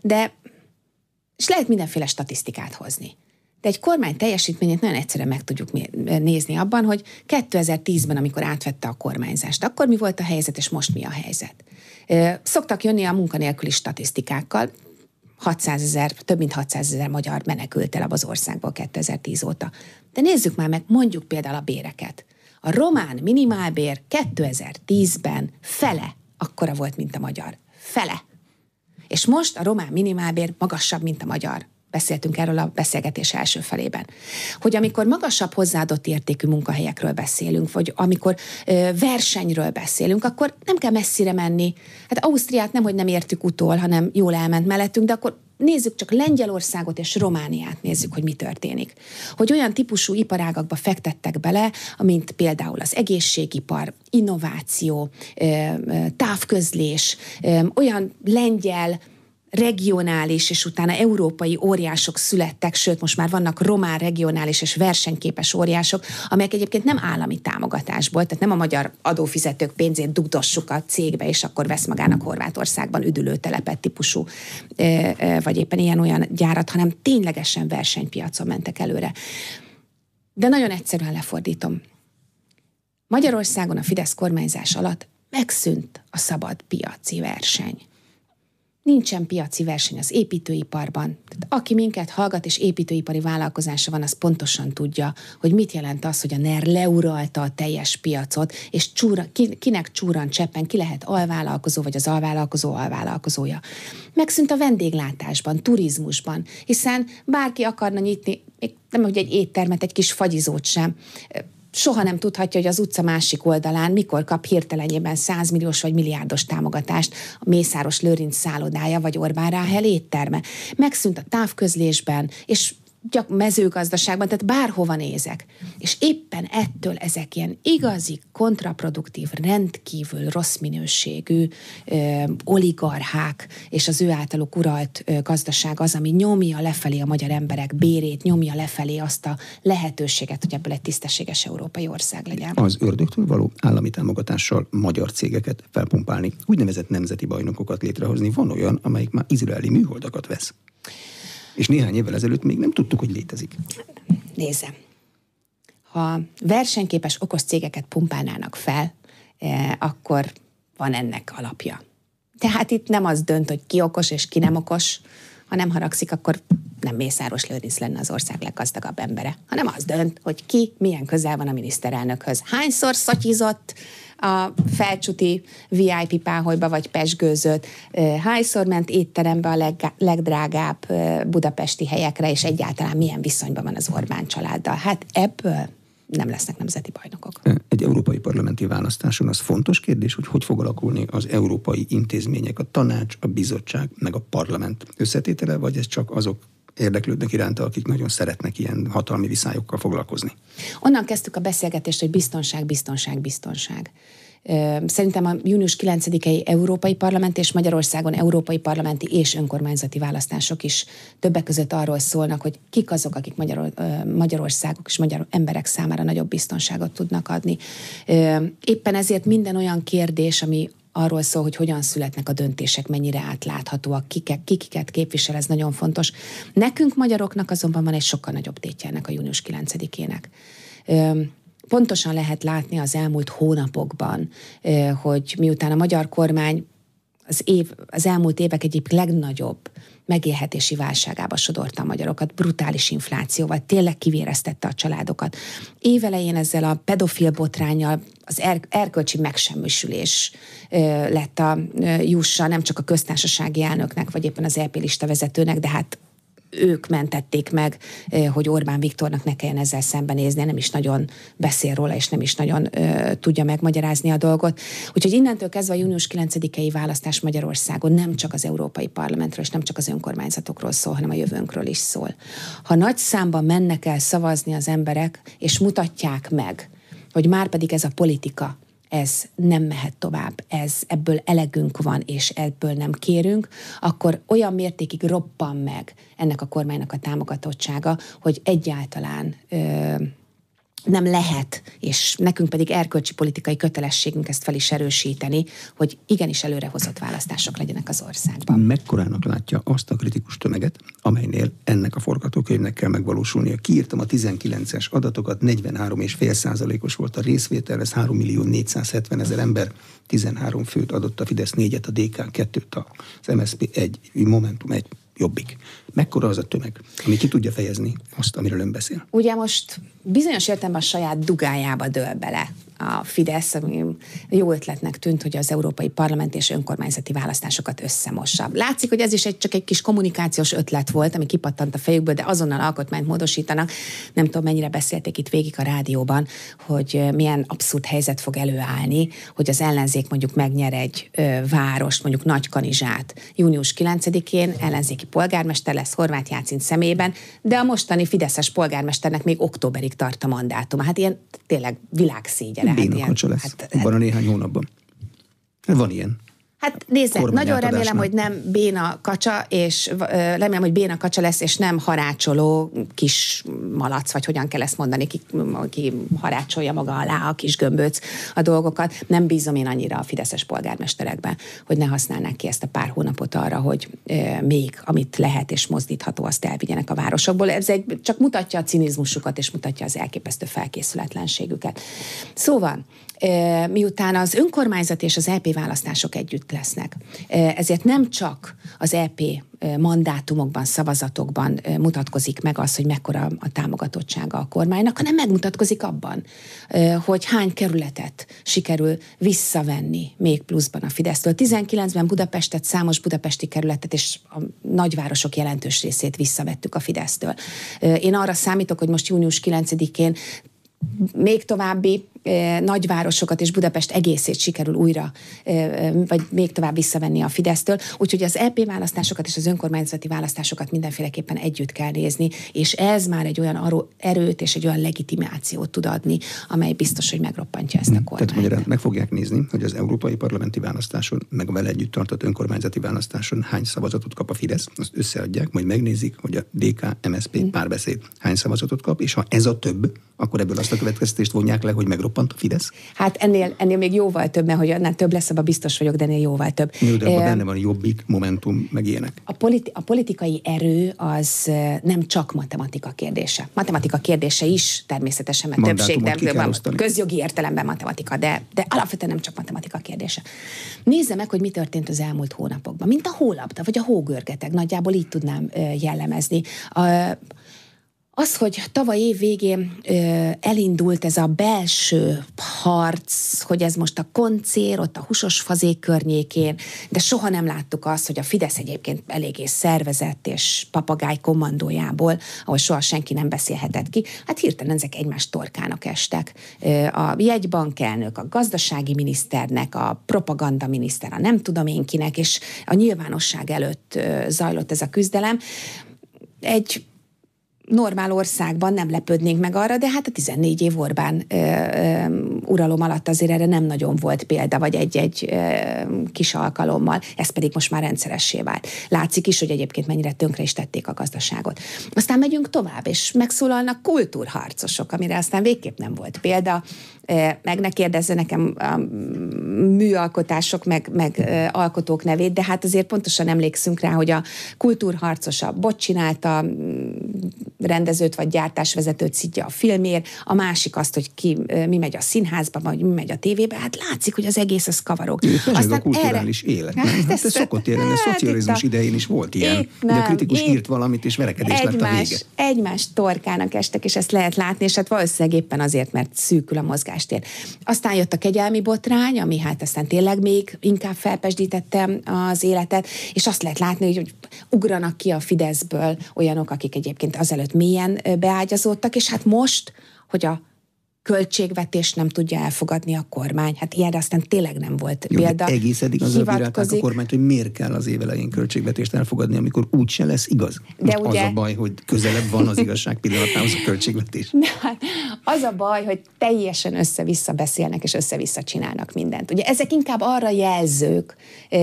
És lehet mindenféle statisztikát hozni. De egy kormány teljesítményét nagyon egyszerűen meg tudjuk nézni abban, hogy 2010-ben, amikor átvette a kormányzást, akkor mi volt a helyzet, és most mi a helyzet. Szoktak jönni a munkanélküli statisztikákkal, több mint 600 000 magyar menekült el abban az országból 2010 óta. De nézzük már meg, mondjuk például a béreket. A román minimálbér 2010-ben fele akkora volt, mint a magyar. Fele. És most a román minimálbér magasabb, mint a magyar. Beszéltünk erről a beszélgetés első felében. Hogy amikor magasabb hozzáadott értékű munkahelyekről beszélünk, vagy amikor versenyről beszélünk, akkor nem kell messzire menni. Hát Ausztriát nemhogy nem értük utol, hanem jól elment mellettünk, de akkor nézzük csak Lengyelországot és Romániát, nézzük, hogy mi történik. Hogy olyan típusú iparágakba fektettek bele, mint például az egészségipar, innováció, távközlés, olyan lengyel, regionális és utána európai óriások születtek, sőt, most már vannak román regionális és versenyképes óriások, amelyek egyébként nem állami támogatásból, tehát nem a magyar adófizetők pénzét dugdossuk a cégbe, és akkor vesz magának Horvátországban üdülőtelepet típusú, vagy éppen ilyen-olyan gyárat, hanem ténylegesen versenypiacon mentek előre. De nagyon egyszerűen lefordítom. Magyarországon a Fidesz kormányzás alatt megszűnt a szabad piaci verseny. Nincsen piaci verseny az építőiparban. Tehát aki minket hallgat és építőipari vállalkozása van, az pontosan tudja, hogy mit jelent az, hogy a NER leuralta a teljes piacot, és kinek csúran cseppen ki lehet alvállalkozó, vagy az alvállalkozó alvállalkozója. Megszűnt a vendéglátásban, turizmusban, hiszen bárki akarna nyitni, még nem hogy egy éttermet, egy kis fagyizót sem, soha nem tudhatja, hogy az utca másik oldalán mikor kap hirtelenjében 100 milliós vagy milliárdos támogatást a Mészáros Lőrinc szállodája vagy Orbán Ráhel étterme. Megszűnt a távközlésben, és mezőgazdaságban, tehát bárhova nézek. És éppen ettől ezek ilyen igazi, kontraproduktív, rendkívül rossz minőségű oligarchák és az ő általuk uralt gazdaság az, ami nyomja lefelé a magyar emberek bérét, nyomja lefelé azt a lehetőséget, hogy ebből egy tisztességes európai ország legyen. Az ördögtől való állami támogatással magyar cégeket felpumpálni, úgynevezett nemzeti bajnokokat létrehozni. Van olyan, amelyik már izraeli műholdakat vesz. És néhány évvel ezelőtt még nem tudtuk, hogy létezik. Nézze, ha versenyképes okos cégeket pumpálnának fel, akkor van ennek alapja. Tehát itt nem az dönt, hogy ki okos és ki nem okos, ha nem haragszik, akkor nem Mészáros Lőrinc lenne az ország leggazdagabb embere, hanem az dönt, hogy ki milyen közel van a miniszterelnökhöz. Hányszor szotyizott a Felcsuti VIP páholyba, vagy pezsgőzött, hányszor ment étterembe a legdrágább budapesti helyekre, és egyáltalán milyen viszonyban van az Orbán családdal. Hát ebből nem lesznek nemzeti bajnokok. Egy európai parlamenti választáson az fontos kérdés, hogy hogy fog alakulni az európai intézmények, a tanács, a bizottság, meg a parlament összetétele, vagy ez csak azok érdeklődnek iránta, akik nagyon szeretnek ilyen hatalmi viszályokkal foglalkozni. Onnan kezdtük a beszélgetést, hogy biztonság. Szerintem a június 9-i Európai Parlament és Magyarországon európai parlamenti és önkormányzati választások is többek között arról szólnak, hogy kik azok, akik Magyarországok és magyar emberek számára nagyobb biztonságot tudnak adni. Éppen ezért minden olyan kérdés, ami arról szól, hogy hogyan születnek a döntések, mennyire átláthatóak, kiket képvisel, ez nagyon fontos. Nekünk magyaroknak azonban van egy sokkal nagyobb tétje ennek a június 9-ének. Pontosan lehet látni az elmúlt hónapokban, hogy miután a magyar kormány az elmúlt évek egyik legnagyobb megélhetési válságába sodorta a magyarokat, brutális inflációval, tényleg kivéreztette a családokat. Évelején ezzel a pedofil botránnyal az erkölcsi megsemmisülés lett a jussa nem csak a köztársasági elnöknek, vagy éppen az EP lista vezetőnek, de hát ők mentették meg, hogy Orbán Viktornak ne kelljen ezzel szembenézni, nem is nagyon beszél róla, és nem is nagyon tudja megmagyarázni a dolgot. Úgyhogy innentől kezdve a június 9-i választás Magyarországon nem csak az Európai Parlamentről, és nem csak az önkormányzatokról szól, hanem a jövőnkről is szól. Ha nagy számban mennek el szavazni az emberek, és mutatják meg, hogy márpedig ez a politika, ez nem mehet tovább, ebből elegünk van, és ebből nem kérünk, akkor olyan mértékig robban meg ennek a kormánynak a támogatottsága, hogy egyáltalán nem lehet, és nekünk pedig erkölcsi politikai kötelességünk ezt fel is erősíteni, hogy igenis előrehozott választások legyenek az országban. Mekkorának látja azt a kritikus tömeget, amelynél ennek a forgatókönyvnek kell megvalósulnia? Kiírtam a 19-es adatokat, 43,5%-os volt a részvétel, ez 3.470.000 ember, 13 főt adott a Fidesz, 4-et a DK, 2-t az MSZP, 1, Momentum, 1, Jobbik. Mekkora az a tömeg, ami ki tudja fejezni azt, amiről ön beszél? Ugye most bizonyos értelemben a saját dugájába dől bele a Fidesz, ami jó ötletnek tűnt, hogy az európai parlament és önkormányzati választásokat összemossa. Látszik, hogy ez is csak egy kis kommunikációs ötlet volt, ami kipattant a fejükből, de azonnal alkotmányt módosítanak. Nem tudom, mennyire beszélték itt végig a rádióban, hogy milyen abszurd helyzet fog előállni, hogy az ellenzék mondjuk megnyer egy várost, mondjuk Nagykanizsát június 9-én, ellenzéki polgármester lesz Horváth Jácint személyében, de a mostani fideszes polgármesternek még októberig tart a mandátuma. Hát ilyen tényleg világszégyen. Bénakacsa lesz abban a néhány hónapban. Van ilyen. Hát nézze, nagyon remélem, hogy nem béna kacsa, és remélem, hogy béna kacsa lesz, és nem harácsoló kis malac, vagy hogyan kell ezt mondani, ki harácsolja maga alá a kis gömböc a dolgokat. Nem bízom én annyira a fideszes polgármesterekben, hogy ne használnák ki ezt a pár hónapot arra, hogy még amit lehet és mozdítható, azt elvigyenek a városokból. Ez csak mutatja a cinizmusukat, és mutatja az elképesztő felkészületlenségüket. Szóval, miután az önkormányzat és az EP választások együtt lesznek, ezért nem csak az EP mandátumokban, szavazatokban mutatkozik meg az, hogy mekkora a támogatottsága a kormánynak, hanem megmutatkozik abban, hogy hány kerületet sikerül visszavenni még pluszban a Fidesztől. 19-ben Budapestet, számos budapesti kerületet és a nagyvárosok jelentős részét visszavettük a Fidesztől. Én arra számítok, hogy most június 9-én még további nagyvárosokat és Budapest egészét sikerül újra, vagy még tovább visszavenni a Fidesztől. Úgyhogy az EP választásokat és az önkormányzati választásokat mindenféleképpen együtt kell nézni, és ez már egy olyan erőt és egy olyan legitimációt tud adni, amely biztos, hogy megroppantja ezt a kormányt. Tehát magyarán meg fogják nézni, hogy az európai parlamenti választáson, meg a vele együtt tartott önkormányzati választáson hány szavazatot kap a Fidesz, azt összeadják, majd megnézik, hogy a DK-MSZP párbeszéd hány szavazatot kap, és ha ez a több, akkor ebből azt a következtetést vonják le, hogy megroppant a Fidesz? Hát ennél még jóval több, mert hogy annál több lesz, abban biztos vagyok, de ennél jóval több. De abban benne van Jobbik, Momentum, meg ilyenek. A politikai erő az nem csak matematika kérdése. Matematika kérdése is természetesen, mert többség, de közjogi értelemben matematika, de alapvetően nem csak matematika kérdése. Nézze meg, hogy mi történt az elmúlt hónapokban. Mint a hólabda, vagy a hógörgeteg, nagyjából így tudnám jellemezni. Az, hogy tavaly év végén elindult ez a belső harc, hogy ez most a koncér, ott a Húsos Fazék környékén, de soha nem láttuk azt, hogy a Fidesz egyébként eléggé szervezett és papagáj kommandójából, ahol soha senki nem beszélhetett ki, hát hirtelen ezek egymás torkának estek. A jegybankelnök, a gazdasági miniszternek, a propaganda miniszter, a nem tudom én kinek, és a nyilvánosság előtt zajlott ez a küzdelem. Egy normál országban nem lepődnénk meg arra, de hát a 14 év Orbán uralom alatt azért erre nem nagyon volt példa, vagy egy kis alkalommal, ez pedig most már rendszeressé vált. Látszik is, hogy egyébként mennyire tönkre is tették a gazdaságot. Aztán megyünk tovább, és megszólalnak kultúrharcosok, amire aztán végképp nem volt példa. Meg ne kérdezze nekem a műalkotások, meg alkotók nevét, de hát azért pontosan emlékszünk rá, hogy a kultúrharcos a bot csinálta, rendezőt vagy gyártásvezetőt szidja a filmért, a másik azt, hogy mi megy a színházba, vagy mi megy a tévébe, hát látszik, hogy az egész az kavarog. Aztán a kulturális élet. Ez szokott élni, a szocializmus idején is volt ilyen. De a kritikus írt valamit, és verekedés lett a vége. Egymás torkának estek, és ezt lehet látni, és hát valószínűleg éppen azért, mert szűkül a mozgástér. Aztán jött a kegyelmi botrány, ami hát aztán tényleg még inkább felpesdítette az életet, és azt lehet látni, hogy ugranak ki a Fideszből olyanok, akik egyébként azelőtt mélyen beágyazódtak, és hát most, hogy a költségvetést nem tudja elfogadni a kormány. Hát ilyenre aztán tényleg nem volt példa. Egész eddig azzal bírálták a kormányt, hogy miért kell az évelején költségvetést elfogadni, amikor úgyse lesz igaz. De ugye... az a baj, hogy közelebb van az igazság pillanatnához a költségvetés. Hát, az a baj, hogy teljesen össze-vissza beszélnek, és össze-vissza csinálnak mindent. Ugye ezek inkább arra jelzők,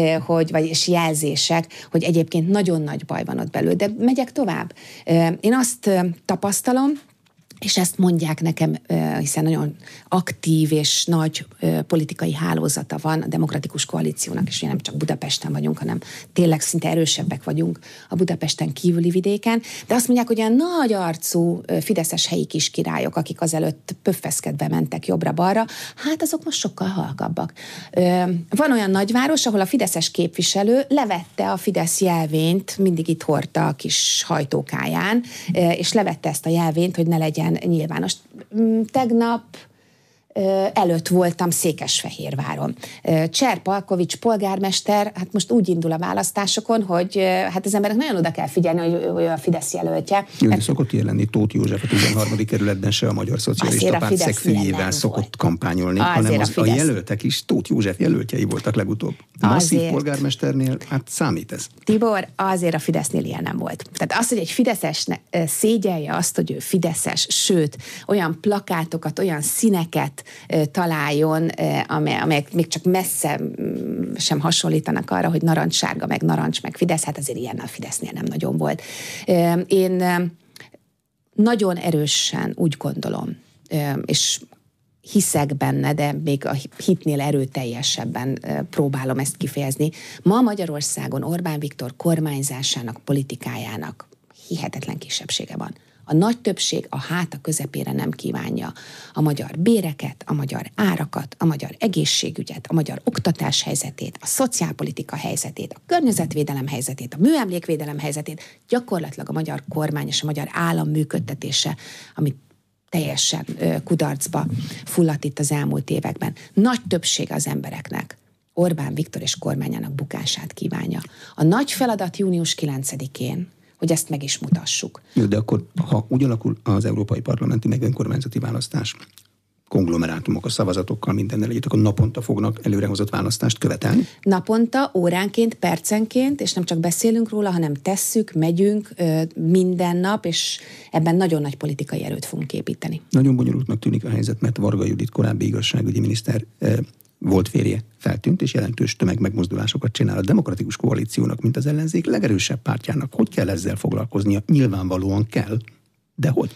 és jelzések, hogy egyébként nagyon nagy baj van ott belül. De megyek tovább. Én azt tapasztalom, és ezt mondják nekem, hiszen nagyon aktív és nagy politikai hálózata van a Demokratikus Koalíciónak, és nem csak Budapesten vagyunk, hanem tényleg szinte erősebbek vagyunk a Budapesten kívüli vidéken, de azt mondják, hogy olyan nagy arcú fideszes helyi kiskirályok, akik azelőtt pöffeszkedve mentek jobbra-balra, hát azok most sokkal halkabbak. Van olyan nagyváros, ahol a fideszes képviselő levette a Fidesz jelvényt, mindig itt hordta a kis hajtókáján, és levette ezt a jelvényt, hogy ne legyen nyilvános. Tegnap előtt voltam Székesfehérváron. Cserp Alkovics polgármester, hát most úgy indul a választásokon, hogy hát az emberek nagyon oda kell figyelni, hogy a Fidesz jelöltje. Mert szokott jelenni Tóth József a 13. kerületben se a Magyar Szocialista Párt szegfűjével szokott kampányolni, hanem a jelöltek is Tóth József jelöltjei voltak legutóbb. Masszív polgármesternél, hát számít ez. Tibor, azért a Fidesznél ilyen nem volt. Tehát az, hogy egy fideszes szégyelje azt, hogy ő fideszes, sőt, olyan plakátokat, olyan színeket találjon, amelyek még csak messze sem hasonlítanak arra, hogy narancssárga, meg narancs, meg Fidesz, hát azért ilyen a Fidesznél nem nagyon volt. Én nagyon erősen úgy gondolom, és hiszek benne, de még a hitnél erőteljesebben próbálom ezt kifejezni. Ma Magyarországon Orbán Viktor kormányzásának, politikájának hihetetlen kisebbsége van. A nagy többség a háta közepére nem kívánja a magyar béreket, a magyar árakat, a magyar egészségügyet, a magyar oktatás helyzetét, a szociálpolitika helyzetét, a környezetvédelem helyzetét, a műemlékvédelem helyzetét, gyakorlatilag a magyar kormány és a magyar állam működtetése, amit teljesen kudarcba fulladt itt az elmúlt években. Nagy többség az embereknek Orbán Viktor és kormányának bukását kívánja. A nagy feladat június 9-én, hogy ezt meg is mutassuk. Jó, de akkor, ha úgy alakul az európai parlamenti meg önkormányzati választás, konglomerátumok a szavazatokkal mindennel együtt, akkor naponta fognak előrehozott választást követelni? Naponta, óránként, percenként, és nem csak beszélünk róla, hanem tesszük, megyünk minden nap, és ebben nagyon nagy politikai erőt fogunk építeni. Nagyon bonyolultnak tűnik a helyzet, mert Varga Judit korábbi igazságügyi miniszter volt férje feltűnt, és jelentős tömegmegmozdulásokat csinál a demokratikus koalíciónak, mint az ellenzék legerősebb pártjának. Hogy kell ezzel foglalkoznia? Nyilvánvalóan kell, de hogy?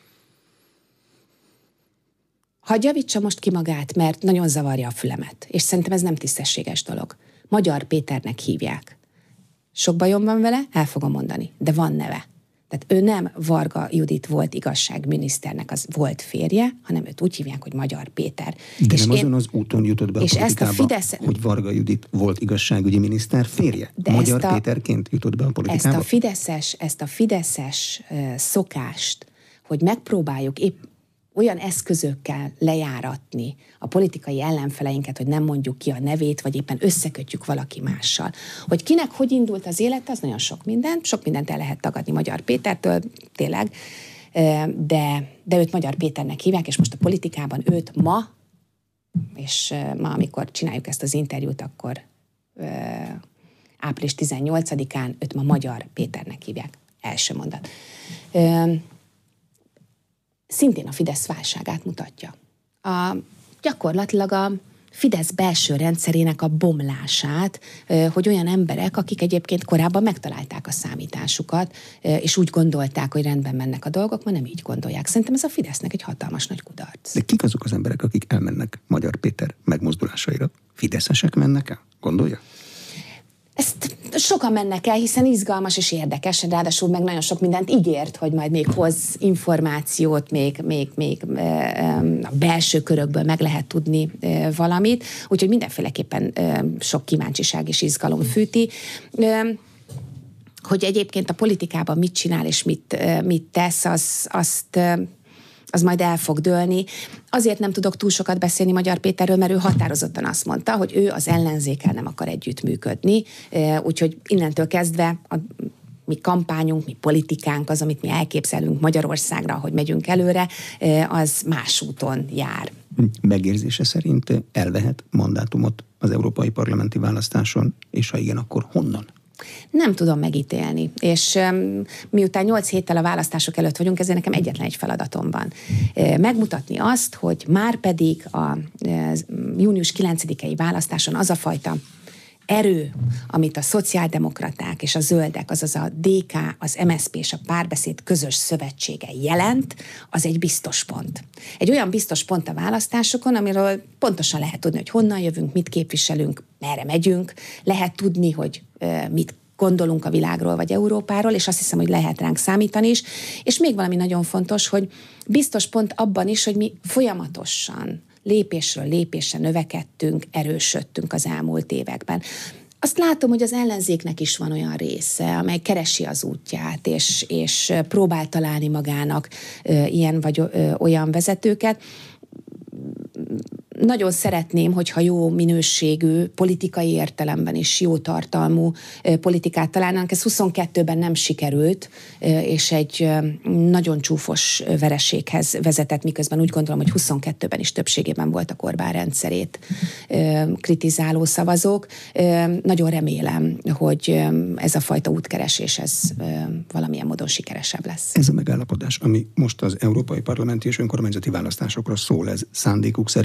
Hadd javítsa most ki magát, mert nagyon zavarja a fülemet, és szerintem ez nem tisztességes dolog. Magyar Péternek hívják. Sok bajom van vele, el fogom mondani, de van neve. Tehát ő nem Varga Judit volt igazságminiszternek az volt férje, hanem őt úgy hívják, hogy Magyar Péter. De és nem azon az úton jutott be a politikába, hogy Varga Judit volt igazságügyi miniszter férje? De Magyar Péterként jutott be a politikába? Ezt a fideszes szokást, hogy megpróbáljuk épp olyan eszközökkel lejáratni a politikai ellenfeleinket, hogy nem mondjuk ki a nevét, vagy éppen összekötjük valaki mással. Hogy kinek hogy indult az élet, az nagyon sok mindent el lehet tagadni Magyar Pétertől, tényleg, de őt Magyar Péternek hívják, és most a politikában őt ma, és ma, amikor csináljuk ezt az interjút, akkor április 18-án őt ma Magyar Péternek hívják. Első mondat. Szintén a Fidesz válságát mutatja. Gyakorlatilag a Fidesz belső rendszerének a bomlását, hogy olyan emberek, akik egyébként korábban megtalálták a számításukat, és úgy gondolták, hogy rendben mennek a dolgok, ma nem így gondolják. Szerintem ez a Fidesznek egy hatalmas nagy kudarc. De kik azok az emberek, akik elmennek Magyar Péter megmozdulásaira? Fideszesek mennek el? Gondolja? Ezt sokan mennek el, hiszen izgalmas és érdekes, ráadásul meg nagyon sok mindent ígért, hogy majd még hoz információt, még a belső körökből meg lehet tudni valamit, úgyhogy mindenféleképpen sok kíváncsiság és izgalom fűti. Hogy egyébként a politikában mit csinál és mit tesz, az majd el fog dőlni. Azért nem tudok túl sokat beszélni Magyar Péterről, mert ő határozottan azt mondta, hogy ő az ellenzékkel nem akar együttműködni, úgyhogy innentől kezdve a mi kampányunk, mi politikánk, az, amit mi elképzelünk Magyarországra, hogy megyünk előre, az más úton jár. Megérzése szerint elvehet mandátumot az európai parlamenti választáson, és ha igen, akkor honnan? Nem tudom megítélni, és miután 8 héttel a választások előtt vagyunk, ezért nekem egyetlen egy feladatom van. Megmutatni azt, hogy már pedig a június 9-i választáson az a fajta erő, amit a szociáldemokraták és a zöldek, azaz a DK, az MSZP és a Párbeszéd közös szövetsége jelent, az egy biztos pont. Egy olyan biztos pont a választásokon, amiről pontosan lehet tudni, hogy honnan jövünk, mit képviselünk, merre megyünk, lehet tudni, hogy mit gondolunk a világról vagy Európáról, és azt hiszem, hogy lehet ránk számítani is. És még valami nagyon fontos, hogy biztos pont abban is, hogy mi folyamatosan lépésről lépésre növekedtünk, erősödtünk az elmúlt években. Azt látom, hogy az ellenzéknek is van olyan része, amely keresi az útját, és próbál találni magának ilyen vagy olyan vezetőket. Nagyon szeretném, hogyha jó minőségű, politikai értelemben is jó tartalmú politikát találnánk. Ez 22-ben nem sikerült, és egy nagyon csúfos vereséghez vezetett, miközben úgy gondolom, hogy 22-ben is többségében voltak Orbán rendszerét kritizáló szavazók. Nagyon remélem, hogy ez a fajta útkeresés, ez valamilyen módon sikeresebb lesz. Ez a megállapodás, ami most az európai parlamenti és önkormányzati választásokra szól, ez szándékuk szerint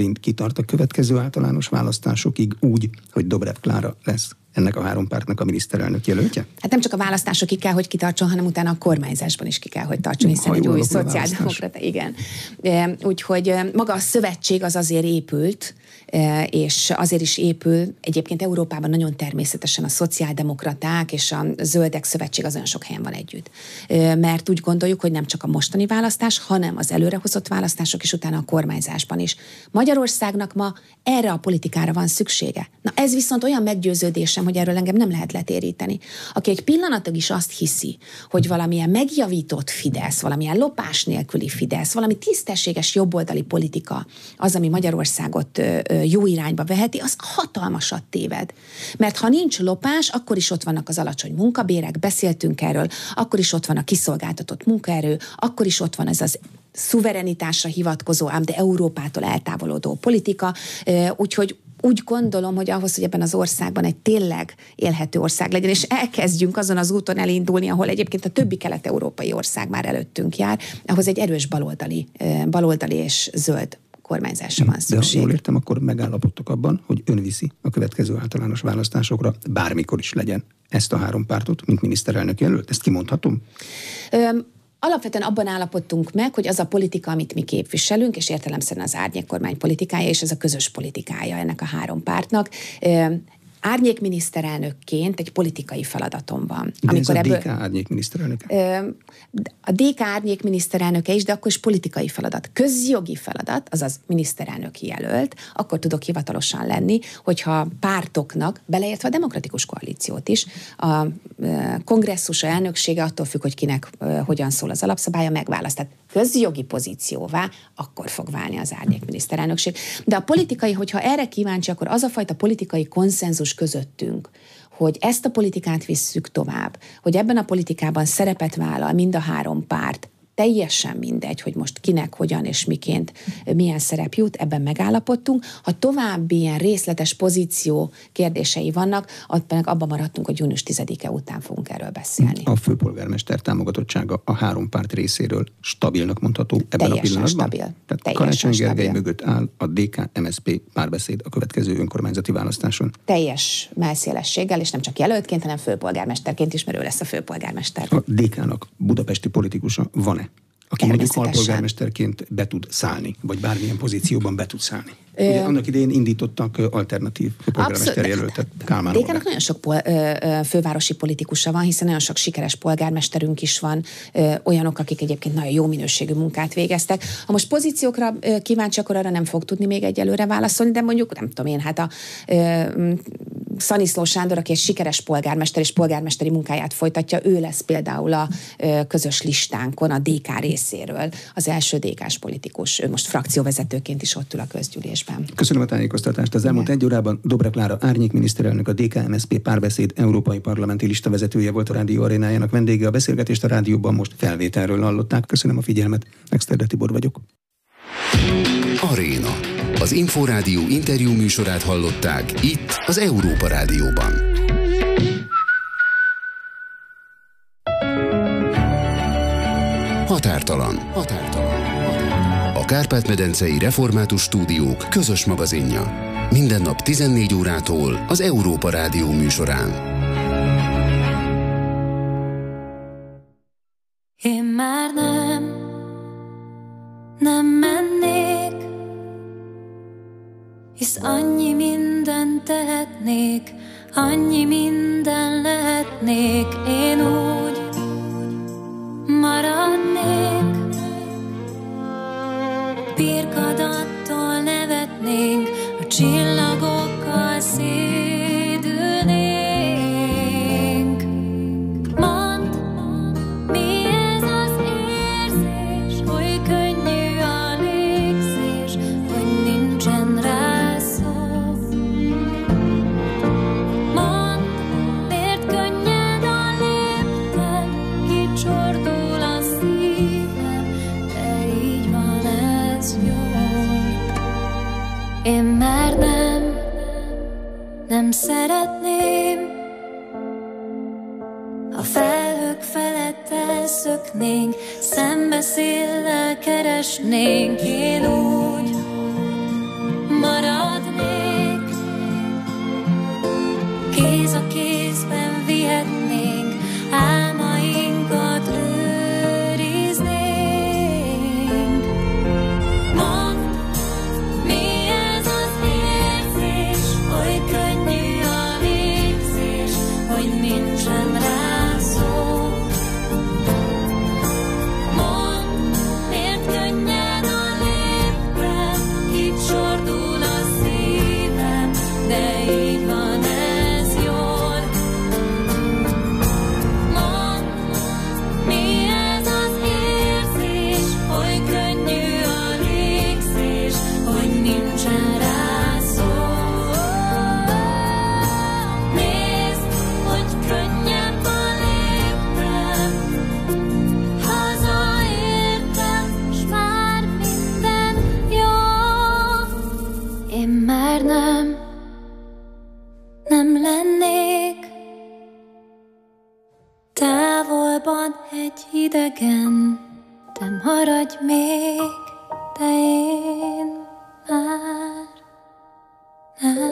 tart a következő általános választásokig úgy, hogy Dobrev Klára lesz ennek a három pártnak a miniszterelnök jelöltje? Hát nem csak a választásokig kell, hogy kitartson, hanem utána a kormányzásban is ki kell, hogy tartson, hiszen egy új szociáldemokrata, igen. Úgyhogy maga a szövetség az azért épült, és azért is épül, egyébként Európában nagyon természetesen a szociáldemokraták és a zöldek szövetség az olyan sok helyen van együtt. Mert úgy gondoljuk, hogy nem csak a mostani választás, hanem az előrehozott választások, és utána a kormányzásban is. Magyarországnak ma erre a politikára van szüksége. Na ez viszont olyan meggyőződésem, hogy erről engem nem lehet letéríteni. Aki egy pillanatig is azt hiszi, hogy valamilyen megjavított Fidesz, valamilyen lopás nélküli Fidesz, valami tisztességes jobboldali politika az, ami Magyarországot jó irányba veheti, az hatalmasat téved. Mert ha nincs lopás, akkor is ott vannak az alacsony munkabérek, beszéltünk erről, akkor is ott van a kiszolgáltatott munkaerő, akkor is ott van ez az szuverenitásra hivatkozó, ám de Európától eltávolodó politika, úgyhogy úgy gondolom, hogy ahhoz, hogy ebben az országban egy tényleg élhető ország legyen, és elkezdjünk azon az úton elindulni, ahol egyébként a többi kelet-európai ország már előttünk jár, ahhoz egy erős baloldali és zöld kormányzásra van szükség. De ha jól értem, akkor megállapodtok abban, hogy ön viszi a következő általános választásokra, bármikor is legyen, ezt a három pártot, mint miniszterelnök jelölt? Ezt kimondhatom? Alapvetően abban állapodtunk meg, hogy az a politika, amit mi képviselünk, és értelemszerűen az árnyékkormány politikája, és ez a közös politikája ennek a három pártnak, árnyékminiszterelnökként egy politikai feladatom van. De amikor ez a DK árnyékminiszterelnöke? A DK árnyékminiszterelnöke is, de akkor is politikai feladat. Közjogi feladat, azaz miniszterelnöki jelölt, akkor tudok hivatalosan lenni, hogyha pártoknak, beleértve a demokratikus koalíciót is, a kongresszus elnöksége attól függ, hogy kinek hogyan szól az alapszabálya, megválaszt. Tehát közjogi pozícióvá akkor fog válni az árnyékminiszterelnökség. De a politikai, hogyha erre kíváncsi, akkor az a fajta politikai konszenzus közöttünk, hogy ezt a politikát visszük tovább, hogy ebben a politikában szerepet vállal mind a három párt, teljesen mindegy, hogy most kinek, hogyan és miként, milyen szerep jut, ebben megállapodtunk. Ha további ilyen részletes pozíció kérdései vannak, abban maradtunk, hogy június 10-e után fogunk erről beszélni. A főpolgármester támogatottsága a három párt részéről stabilnak mondható ebben teljesen a pillanatban? Stabil. Tehát Karácsony Gergely mögött áll a DK-MSZP párbeszéd a következő önkormányzati választáson. Teljes mellszélességgel, és nem csak jelöltként, hanem főpolgármesterként is, mert ő lesz a főpolgármester. A DK-nak budapesti politikusa van-e, aki mondjuk alpolgármesterként be tud szállni, vagy bármilyen pozícióban be tud szállni? Ugye annak idején indítottak alternatív polgármester jelöltet Kálmán Olga. DK-nak nagyon sok fővárosi politikusa van, hiszen nagyon sok sikeres polgármesterünk is van, olyanok, akik egyébként nagyon jó minőségű munkát végeztek. Ha most pozíciókra kíváncsi, akkor arra nem fog tudni még egyelőre válaszolni, de mondjuk, nem tudom én, hát a Szaniszló Sándor, aki egy sikeres polgármester és polgármesteri munkáját folytatja, ő lesz például a közös listánkon a DK részéről az első DK-s politikus. Ő most frakcióvezetőként is ott ül a közgyűlésben. Köszönöm a tájékoztatást. Az elmúlt egy órában Dobrev Klára árnyékminiszterelnök, a DK-MSZP párbeszéd európai parlamenti listavezetője volt a Rádió Arénájának vendége. A beszélgetést a rádióban most felvételről hallották. Köszönöm a figyelmet. Exterde Tibor vagyok. Aréna. Az Inforádió interjú műsorát hallották itt az Európa Rádióban. Határtalan. A Kárpát-medencei Református Stúdiók közös magazinja. Minden nap 14 órától az Európa Rádió műsorán. Én már nem mennék, hisz annyi mindent tehetnék, annyi minden lehetnék, én úgy maradnék, birkadattól nevetnénk, a csillagokkal szédülnénk. Mondd, mi ez az érzés, hogy könnyű a légzés, hogy nincsen rá szó. Mondd, miért könnyed a lépten, kicsordul a szívem, de így van ez jó. Én már nem szeretném, a felhők felett elszöknénk, szembeszéllel keresnénk, én úgy maradnék. Én már nem lennék távolban egy idegen, te maradj még, de én már nem.